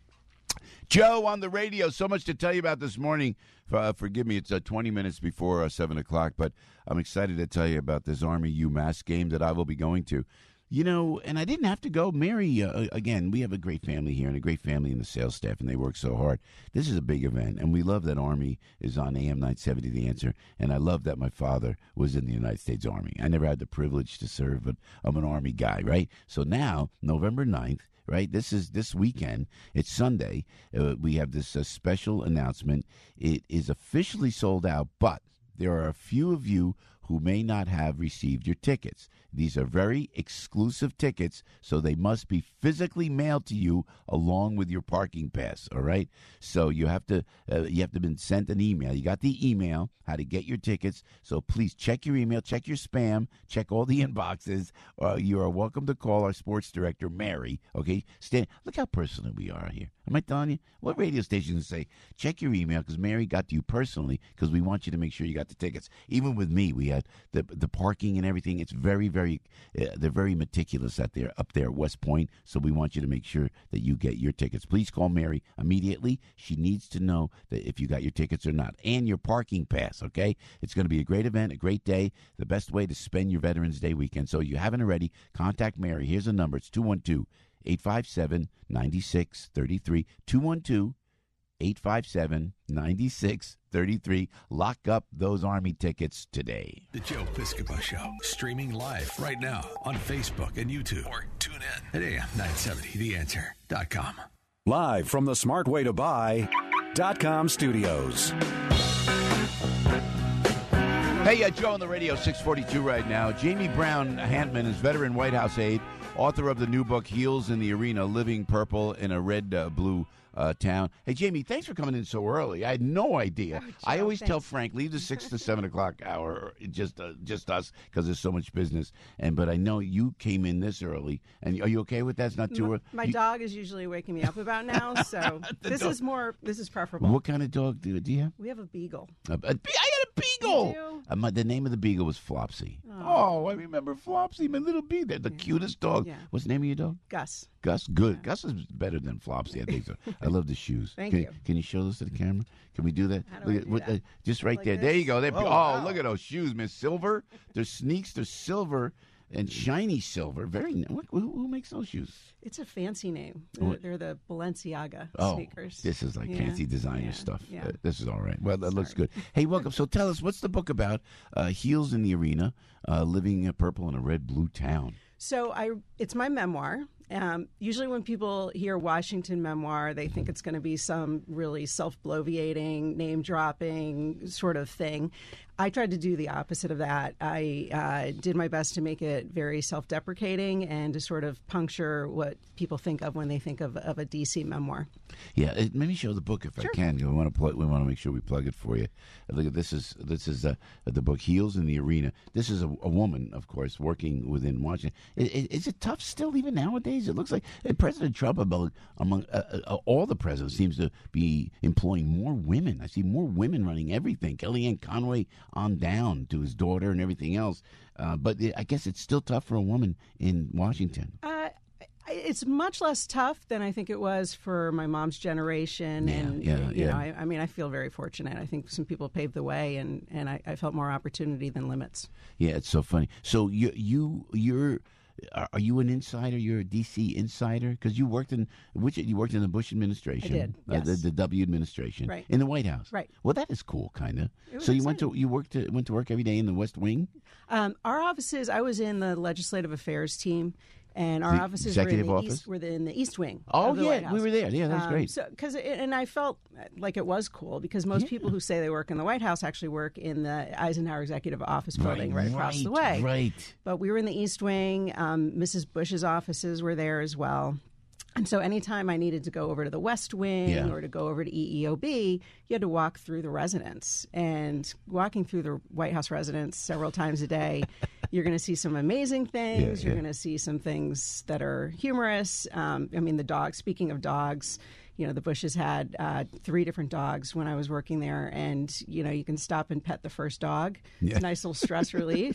F: Joe on the radio. So much to tell you about this morning. Forgive me, it's 20 minutes before 7 o'clock, but I'm excited to tell you about this Army UMass game that I will be going to. And I didn't have to go. Mary, again, we have a great family here and a great family in the sales staff, and they work so hard. This is a big event, and we love that Army is on AM 970, The Answer, and I love that my father was in the United States Army. I never had the privilege to serve, but I'm an Army guy, right? So now, November 9th, right? This is this weekend. It's Sunday. We have this special announcement. It is officially sold out, but there are a few of you who may not have received your tickets. These are very exclusive tickets, so they must be physically mailed to you along with your parking pass, all right? So you have to been sent an email. You got the email, how to get your tickets, so please check your email, check your spam, check all the inboxes. You are welcome to call our sports director, Mary, okay? Look how personal we are here. Am I telling you? What radio stations say, check your email because Mary got to you personally because we want you to make sure you got the tickets. Even with me, we had the parking and everything. It's very, very, they're very meticulous up there at West Point, so we want you to make sure that you get your tickets. Please call Mary immediately. She needs to know that if you got your tickets or not and your parking pass, okay? It's going to be a great event, a great day, the best way to spend your Veterans Day weekend. So if you haven't already, contact Mary. Here's the number. It's 212-857-9633. 212-857-9633. Lock up those Army tickets today.
A: The Joe Piscopo Show, streaming live right now on Facebook and YouTube. Or tune in at AM970theanswer.com.
D: Live from the smartwaytobuy.com studios.
F: Hey, Joe on the radio, 642 right now. Jamie Brown Hantman is veteran White House aide, author of the new book, Heels in the Arena, Living Purple in a Red, Blue Town. Hey, Jamie, thanks for coming in so early. I had no idea. I always tell Frank, leave the 6 to 7 o'clock hour, just us, because there's so much business. But I know you came in this early. And are you okay with that? It's not too early?
P: My dog is usually waking me up about now, so this is preferable.
F: What kind of dog do you have?
P: We have a beagle.
F: I had a beagle!
P: You do?
F: The name of the beagle was Flopsy. Oh, I remember Flopsy, my little beagle. The cutest dog. Yeah. What's the name of your dog?
P: Gus.
F: Gus, good. Yeah. Gus is better than Flopsy, I think so. I love the shoes.
P: Thank you.
F: Can you show this to the camera? Can we do that?
P: How do I do that?
F: Just right like there. This? There you go. Wow. Look at those shoes, Miss Silver. They're sneaks. They're silver. And shiny silver. Who makes those shoes?
P: It's a fancy name. They're the Balenciaga sneakers.
F: This is like fancy designer stuff.
P: Yeah.
F: This is all right. Well, that looks good. Hey, welcome. So tell us, what's the book about? Heels in the Arena, living a purple in a red blue town.
P: So it's my memoir. Usually when people hear Washington memoir, they think it's going to be some really self-bloviating, name-dropping sort of thing. I tried to do the opposite of that. I did my best to make it very self-deprecating and to sort of puncture what people think of when they think of a DC memoir.
F: Yeah, let me show the book if I can. We want to make sure we plug it for you. Look at this is the book Heels in the Arena. This is a woman, of course, working within Washington. Is it tough still even nowadays? It looks like President Trump, among all the presidents, seems to be employing more women. I see more women running everything. Kellyanne Conway on down to his daughter and everything else. But I guess it's still tough for a woman in Washington.
P: It's much less tough than I think it was for my mom's generation. I mean, I feel very fortunate. I think some people paved the way, and I felt more opportunity than limits.
F: Yeah, it's so funny. So are you an insider? You're a DC insider because you worked in the Bush administration.
P: I did. Yes.
F: The W administration.
P: Right.
F: In the White House.
P: Right.
F: Well, that is cool, kind of. So
P: you
F: went to work every day in the West Wing.
P: Our offices. I was in the legislative affairs team. And our offices were in the East Wing.
F: Oh,
P: of the White House.
F: We were there. Yeah, that's great.
P: And I felt like it was cool because most people who say they work in the White House actually work in the Eisenhower Executive Office building right across the way.
F: Right.
P: But we were in the East Wing. Mrs. Bush's offices were there as well. And so anytime I needed to go over to the West Wing or to go over to EEOB, you had to walk through the residence. And walking through the White House residence several times a day, you're going to see some amazing things. You're going to see some things that are humorous. I mean, the dogs, speaking of dogs, the Bushes had 3 different dogs when I was working there. And, you can stop and pet the first dog. It's a nice little stress relief.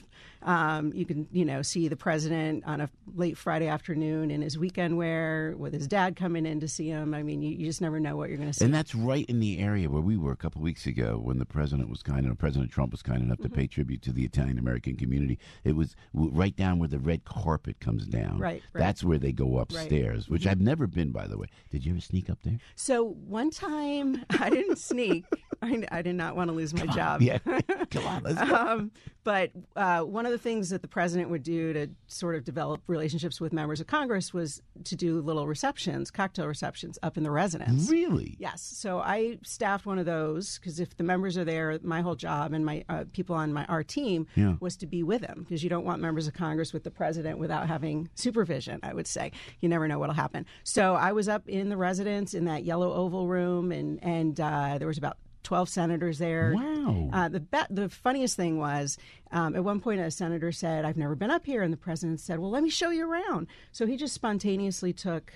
P: You can, see the president on a late Friday afternoon in his weekend wear with his dad coming in to see him. I mean, you just never know what you're going to see.
F: And that's right in the area where we were a couple of weeks ago when President Trump was kind enough to pay tribute to the Italian-American community. It was right down where the red carpet comes down.
P: Right.
F: That's where they go upstairs, which I've never been, by the way. Did you ever sneak up there?
P: So one time I didn't sneak. I did not want to lose my job.
F: Yeah, come on, let's go.
P: But one of the things that the president would do to sort of develop relationships with members of Congress was to do little receptions, cocktail receptions up in the residence.
F: Really?
P: Yes. So I staffed one of those because if the members are there, my whole job and my people on our team was to be with them because you don't want members of Congress with the president without having supervision, I would say. You never know what will happen. So I was up in the residence in that yellow oval room and there was about 12 senators there.
F: Wow.
P: The funniest thing was at one point a senator said, "I've never been up here." And the president said, "Well, let me show you around." So he just spontaneously took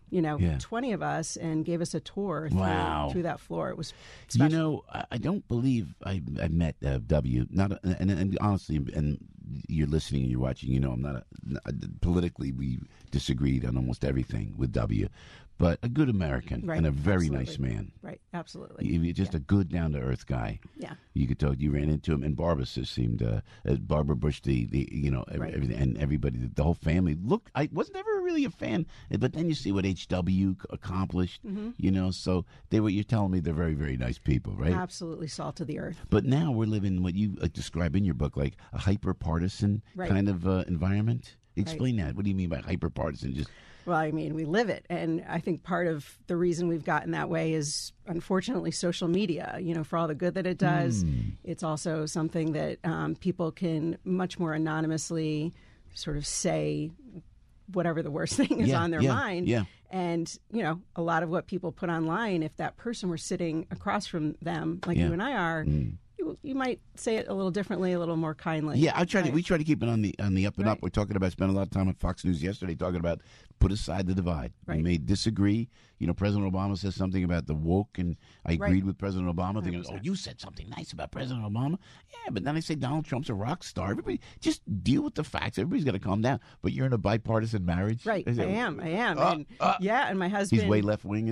P: 20 of us and gave us a tour through that floor. It was special.
F: I don't believe I met W. And honestly, and you're listening and you're watching, I'm not politically we disagreed on almost everything with W. But a good American and a very nice man.
P: Right, absolutely.
F: You're just a good, down-to-earth guy.
P: Yeah.
F: You could talk. You ran into him, and Barbara seemed Barbara Bush, everything, and everybody, the whole family. Look, I wasn't ever really a fan, but then you see what HW accomplished. So you're telling me they're very, very nice people, right?
P: Absolutely, salt of the earth.
F: But now we're living what you describe in your book, like a hyper-partisan kind of environment. Explain that. What do you mean by hyper-partisan?
P: Well, I mean, we live it. And I think part of the reason we've gotten that way is, unfortunately, social media. For all the good that it does, it's also something that people can much more anonymously sort of say whatever the worst thing is on their mind.
F: Yeah.
P: And, a lot of what people put online, if that person were sitting across from them, like you and I are, you might say it a little differently, a little more kindly.
F: Yeah, we try to keep it on the up and up. We're talking about, spent a lot of time on Fox News yesterday talking about put aside the divide. We may disagree. President Obama says something about the woke, and I agreed with President Obama. Thinking, you said something nice about President Obama. Yeah, but then I say Donald Trump's a rock star. Everybody just deal with the facts. Everybody's got to calm down. But you're in a bipartisan marriage,
P: right? I am. And my husband.
F: He's way left wing, is he?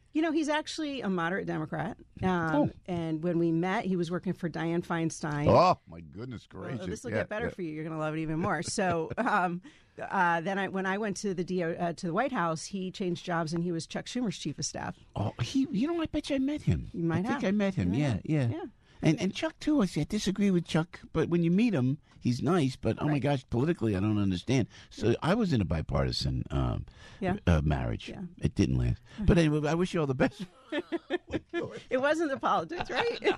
P: He's actually a moderate Democrat. And when we met, he was working for Dianne Feinstein.
F: Oh, my goodness gracious.
P: Well, this will get better for you. You're going to love it even more. So then when I went to the White House, he changed jobs, and he was Chuck Schumer's chief of staff.
F: Oh, I bet you I met him.
P: You might have.
F: I think I met him, yeah. And Chuck, too, I disagree with Chuck, but when you meet him, he's nice, but oh my gosh, politically, I don't understand. So I was in a bipartisan marriage. Yeah. It didn't last. But anyway, I wish you all the best.
P: It wasn't the politics, right?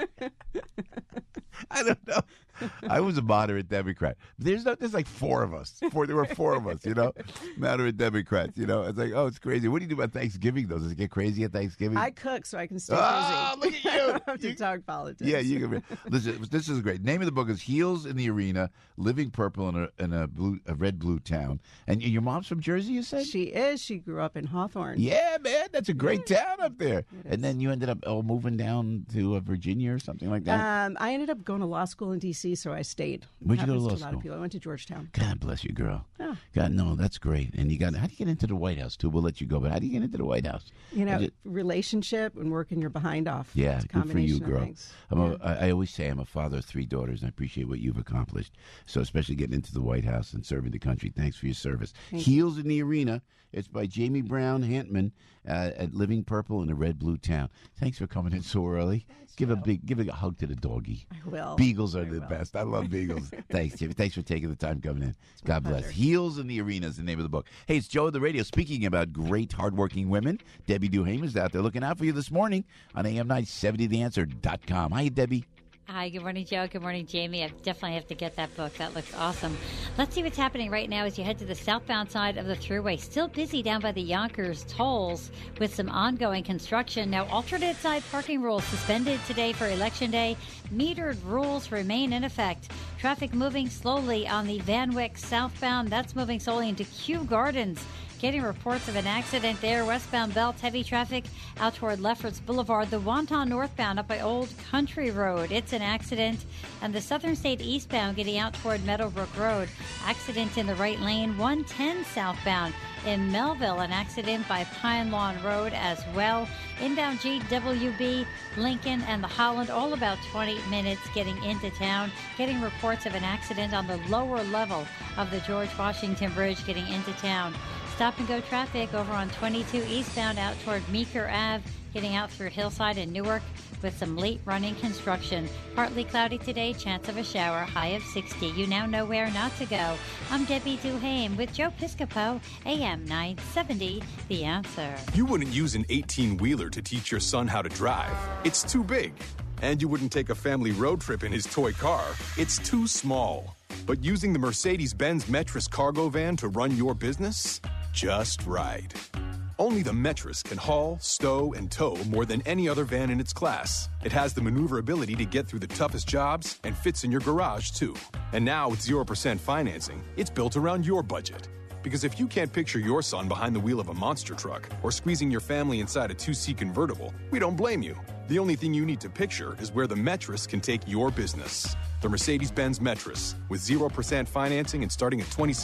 F: I don't know. I was a moderate Democrat. There's like four of us. There were four of us, moderate Democrats. It's like, oh, it's crazy. What do you do about Thanksgiving, though? Does it get crazy at Thanksgiving?
P: I cook so I can stay busy.
F: Look at you.
P: I don't have to talk politics.
F: Yeah, you can. Listen, this is great. Name of the book is Heels in the Arena, Living Purple in a Red Blue Town. And your mom's from Jersey, you said?
P: She is. She grew up in Hawthorne.
F: Yeah, man. That's a great town up there. And then you ended up moving down to Virginia or something like that?
P: I ended up going to law school in D.C., so I stayed.
F: Where'd you go to law
P: school? A
F: school?
P: lot of people. I went to Georgetown.
F: God bless you, girl.
P: Oh.
F: God, no, that's great. And how do you get into the White House, too? We'll let you go, but how do you get into the White House?
P: Relationship and working your behind off.
F: Yeah,
P: it's a
F: good for you,
P: combination
F: girl. I always say I'm a father of three daughters, and I appreciate what you've accomplished. So especially getting into the White House and serving the country. Thanks for your service. Heels in the Arena. It's by Jamie Brown Hantman at Living Purple in a Red Blue Town. Thanks for coming in so early. Give a hug to the doggy.
P: I will.
F: Beagles are the best. I love beagles. Thanks, Jimmy. Thanks for taking the time coming in. God bless. Heels in the Arena is the name of the book. Hey, it's Joe at the radio. Speaking about great, hardworking women, Debbie Duham is out there looking out for you this morning on AM 970theanswer.com. Hi, Debbie.
H: Hi, good morning, Joe. Good morning, Jamie. I definitely have to get that book. That looks awesome. Let's see what's happening right now as you head to the southbound side of the thruway. Still busy down by the Yonkers tolls with some ongoing construction. Now, alternate side parking rules suspended today for Election Day. Metered rules remain in effect. Traffic moving slowly on the Van Wyck southbound. That's moving slowly into Kew Gardens. Getting reports of an accident there. Westbound belt, heavy traffic out toward Lefferts Boulevard. The Wonton northbound up by Old Country Road. It's an accident. And the Southern State eastbound getting out toward Meadowbrook Road. Accident in the right lane. 110 southbound in Melville. An accident by Pine Lawn Road as well. Inbound GWB, Lincoln, and the Holland, all about 20 minutes getting into town. Getting reports of an accident on the lower level of the George Washington Bridge getting into town. Stop-and-go traffic over on 22 eastbound out toward Meeker Ave, getting out through Hillside and Newark with some late-running construction. Partly cloudy today, chance of a shower, high of 60. You now know where not to go. I'm Debbie Duhame with Joe Piscopo, AM 970, The Answer.
Q: You wouldn't use an 18-wheeler to teach your son how to drive. It's too big. And you wouldn't take a family road trip in his toy car. It's too small. But using the Mercedes-Benz Metris cargo van to run your business? Just right. Only the Metris can haul, stow, and tow more than any other van in its class. It has the maneuverability to get through the toughest jobs and fits in your garage, too. And now with 0% financing, it's built around your budget. Because if you can't picture your son behind the wheel of a monster truck or squeezing your family inside a 2-seat convertible, we don't blame you. The only thing you need to picture is where the Metris can take your business. The Mercedes-Benz Metris. With 0% financing and starting at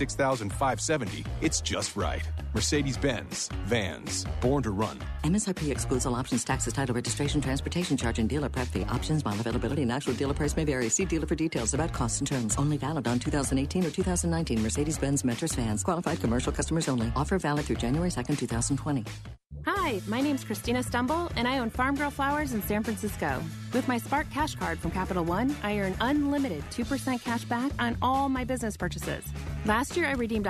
Q: $26,570, it's just right. Mercedes-Benz. Vans. Born to run.
R: MSRP excludes all options, taxes, title, registration, transportation charge, and dealer prep fee. Options, model availability, and actual dealer price may vary. See dealer for details about costs and terms. Only valid on 2018 or 2019 Mercedes-Benz Metris vans. Qualified commercial customers only. Offer valid through January 2nd, 2020.
S: Hi, my name's Christina Stumble, and I own Farm Girl Flowers in San Francisco. With my Spark Cash Card from Capital One, I earn unlimited 2% cash back on all my business purchases. Last year, I redeemed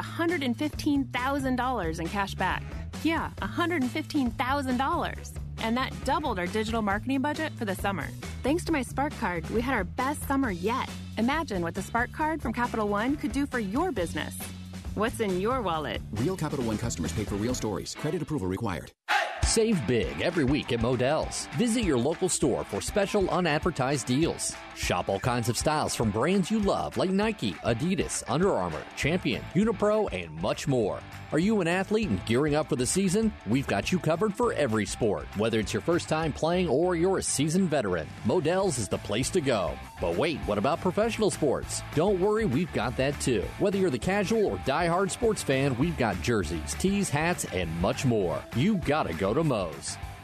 S: $115,000 in cash back. Yeah, $115,000. And that doubled our digital marketing budget for the summer. Thanks to my Spark Card, we had our best summer yet. Imagine what the Spark Card from Capital One could do for your business. What's in your wallet?
T: Real Capital One customers pay for real stories. Credit approval required.
U: Save big every week at Modell's. Visit your local store for special unadvertised deals. Shop all kinds of styles from brands you love like Nike, Adidas, Under Armour, Champion, Unipro, and much more. Are you an athlete and gearing up for the season? We've got you covered for every sport. Whether it's your first time playing or you're a seasoned veteran, Modell's is the place to go. But wait, what about professional sports? Don't worry, we've got that too. Whether you're the casual or diehard sports fan, we've got jerseys, tees, hats, and much more. You gotta go to Moe's.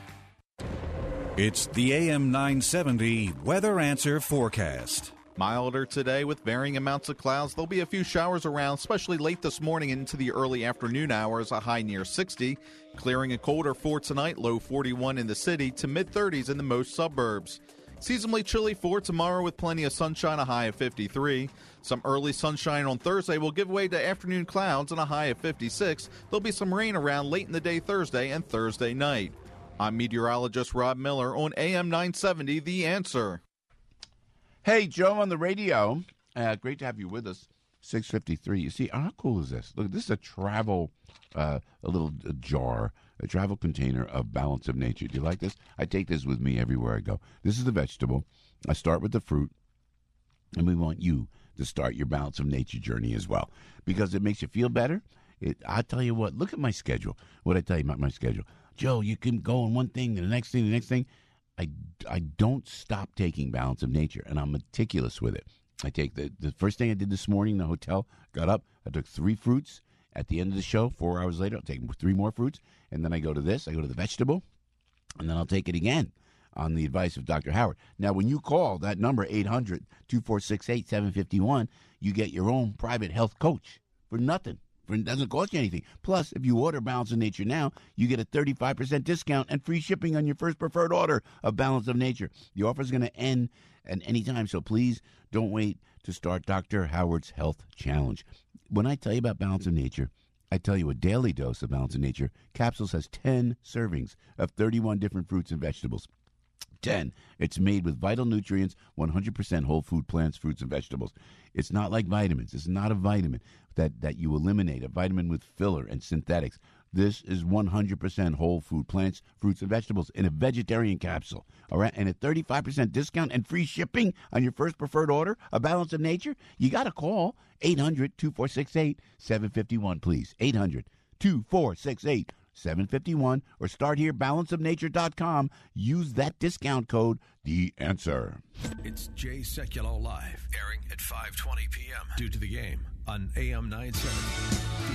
D: It's the AM 970 Weather Answer Forecast.
C: Milder today with varying amounts of clouds. There'll be a few showers around, especially late this morning into the early afternoon hours, a high near 60. Clearing and colder for tonight, low 41 in the city to mid-30s in the most suburbs. Seasonably chilly for tomorrow with plenty of sunshine, a high of 53. Some early sunshine on Thursday will give way to afternoon clouds and a high of 56. There'll be some rain around late in the day Thursday and Thursday night. I'm meteorologist Rob Miller on AM 970, The Answer.
F: Hey, Joe on the radio. Great to have you with us. 6:53. You see, how cool is this? Look, this is a travel, a jar, a travel container of Balance of Nature. Do you like this? I take this with me everywhere I go. This is the vegetable. I start with the fruit, and we want you to start your Balance of Nature journey as well because it makes you feel better. I tell you what, look at my schedule. What I tell you about my schedule. Joe, you can go on one thing, the next thing, the next thing. I don't stop taking Balance of Nature, and I'm meticulous with it. I take the first thing I did this morning in the hotel, got up, I took 3 fruits. At the end of the show, 4 hours later, I'll take 3 more fruits, and then I go to this, I go to the vegetable, and then I'll take it again on the advice of Dr. Howard. Now, when you call that number, 800-2468-751, you get your own private health coach for nothing. It doesn't cost you anything. Plus, if you order Balance of Nature now, you get a 35% discount and free shipping on your first preferred order of Balance of Nature. The offer is going to end at any time, so please don't wait to start Dr. Howard's Health Challenge. When I tell you about Balance of Nature, I tell you a daily dose of Balance of Nature. Capsules has 10 servings of 31 different fruits and vegetables. 10. It's made with vital nutrients, 100% whole food plants, fruits, and vegetables. It's not like vitamins. It's not a vitamin that you eliminate, a vitamin with filler and synthetics. This is 100% whole food plants, fruits, and vegetables in a vegetarian capsule. All right, and a 35% discount and free shipping on your first preferred order, A Balance of Nature. You got to call 800-2468-751, please. 800-2468-751 or start here, balanceofnature.com. Use that discount code, The Answer.
A: It's Jay Sekulow Live, airing at 5:20 p.m. due to the game on AM 970. The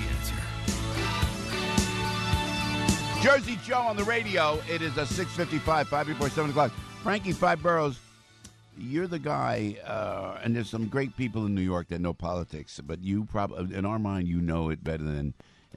A: Answer.
F: Jersey Joe on the radio. It is a 6:55, 5 before 7 o'clock. Frankie Five Boroughs, you're the guy, and there's some great people in New York that know politics, but you probably, in our mind, you know it better than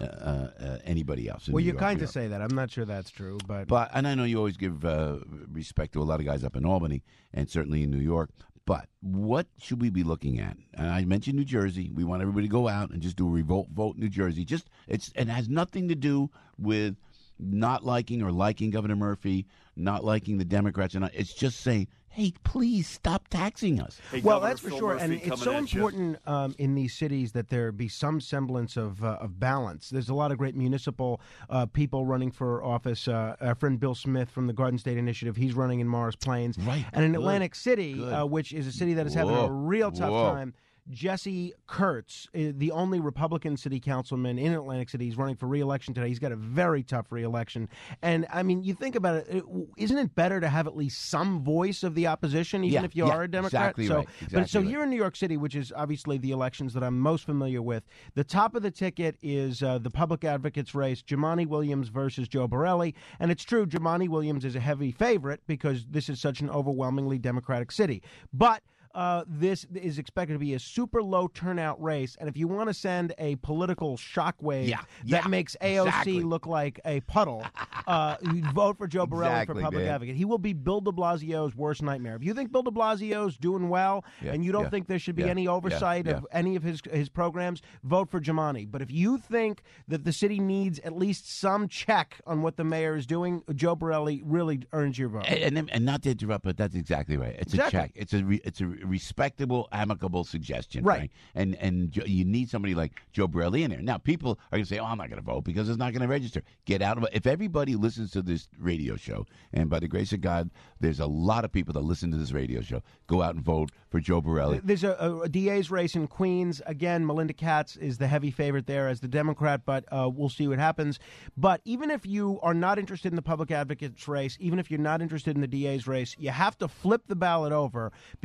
F: anybody else.
K: Well, you kind of say that. I'm not sure that's true, but
F: and I know you always give respect to a lot of guys up in Albany and certainly in New York. But what should we be looking at? And I mentioned New Jersey. We want everybody to go out and just do a revolt vote New Jersey. It has nothing to do with not liking or liking Governor Murphy, not liking the Democrats, and it's just saying, hey, please stop taxing us.
K: Hey, well, that's for sure, and it's so important in these cities that there be some semblance of balance. There's a lot of great municipal people running for office. Our friend Bill Smith from the Garden State Initiative, he's running in Morris Plains.
F: Right.
K: And in Atlantic City, which is a city that is having a real tough time, Jesse Kurtz, the only Republican city councilman in Atlantic City, is running for re-election today. He's got a very tough re-election. And, I mean, you think about it, isn't it better to have at least some voice of the opposition, even if you are a Democrat?
F: Exactly right.
K: But here in New York City, which is obviously the elections that I'm most familiar with, the top of the ticket is the public advocates race, Jumaane Williams versus Joe Borelli. And it's true, Jumaane Williams is a heavy favorite because this is such an overwhelmingly Democratic city. But this is expected to be a super low turnout race, and if you want to send a political shockwave that makes AOC look like a puddle, you vote for Joe Borelli for public advocate. He will be Bill de Blasio's worst nightmare. If you think Bill de Blasio's doing well and you don't think there should be any oversight of any of his programs, vote for Jumaane. But if you think that the city needs at least some check on what the mayor is doing, Joe Borelli really earns your vote.
F: And not to interrupt, but that's exactly right. It's a check. It's a respectable, amicable suggestion, right? And you need somebody like Joe Borelli in there. Now, people are going to say, "Oh, I'm not going to vote because it's not going to register." Get out of it. If everybody listens to this radio show, and by the grace of God, there's a lot of people that listen to this radio show, go out and vote for Joe Borelli.
K: There's a DA's race in Queens. Again, Melinda Katz is the heavy favorite there as the Democrat, but we'll see what happens. But even if you are not interested in the public advocate's race, even if you're not interested in the DA's race, you have to flip the ballot over because there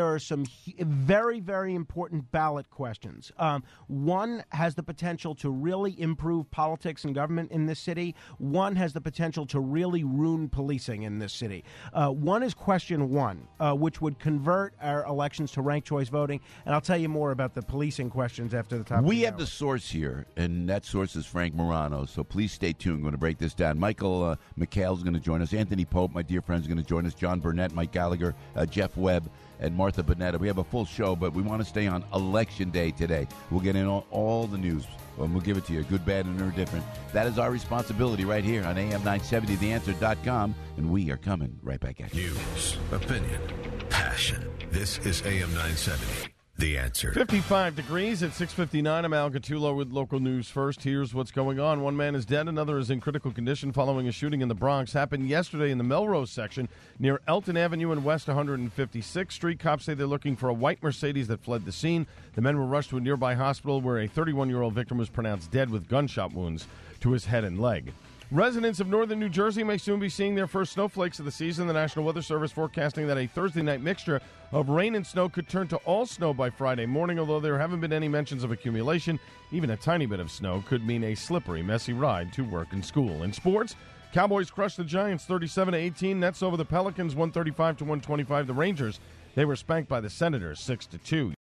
K: there are some very, very important ballot questions. One has the potential to really improve politics and government in this city. One has the potential to really ruin policing in this city. One is question 1, which would convert our elections to ranked choice voting. And I'll tell you more about the policing questions after the top of the
F: We have
K: hour.
F: the source here, and that source is Frank Morano. So please stay tuned. I'm going to break this down. Michael McHale is going to join us. Anthony Pope, my dear friend, is going to join us. John Burnett, Mike Gallagher, Jeff Webb, and Martha Bonetta. We have a full show, but we want to stay on Election Day today. We'll get in all the news, and we'll give it to you, good, bad, and indifferent. That is our responsibility right here on AM 970, TheAnswer.com, and we are coming right back at you.
A: News, opinion, passion. This is AM 970. The Answer.
J: 55 degrees at 6:59. I'm Al Gattullo with local news first. Here's what's going on. One man is dead. Another is in critical condition following a shooting in the Bronx. Happened yesterday in the Melrose section near Elton Avenue and West 156th Street. Cops say they're looking for a white Mercedes that fled the scene. The men were rushed to a nearby hospital where a 31-year-old victim was pronounced dead with gunshot wounds to his head and leg. Residents of northern New Jersey may soon be seeing their first snowflakes of the season. The National Weather Service forecasting that a Thursday night mixture of rain and snow could turn to all snow by Friday morning, although there haven't been any mentions of accumulation. Even a tiny bit of snow could mean a slippery, messy ride to work and school. In sports, Cowboys crushed the Giants 37-18. Nets over the Pelicans 135-125. The Rangers, they were spanked by the Senators 6-2.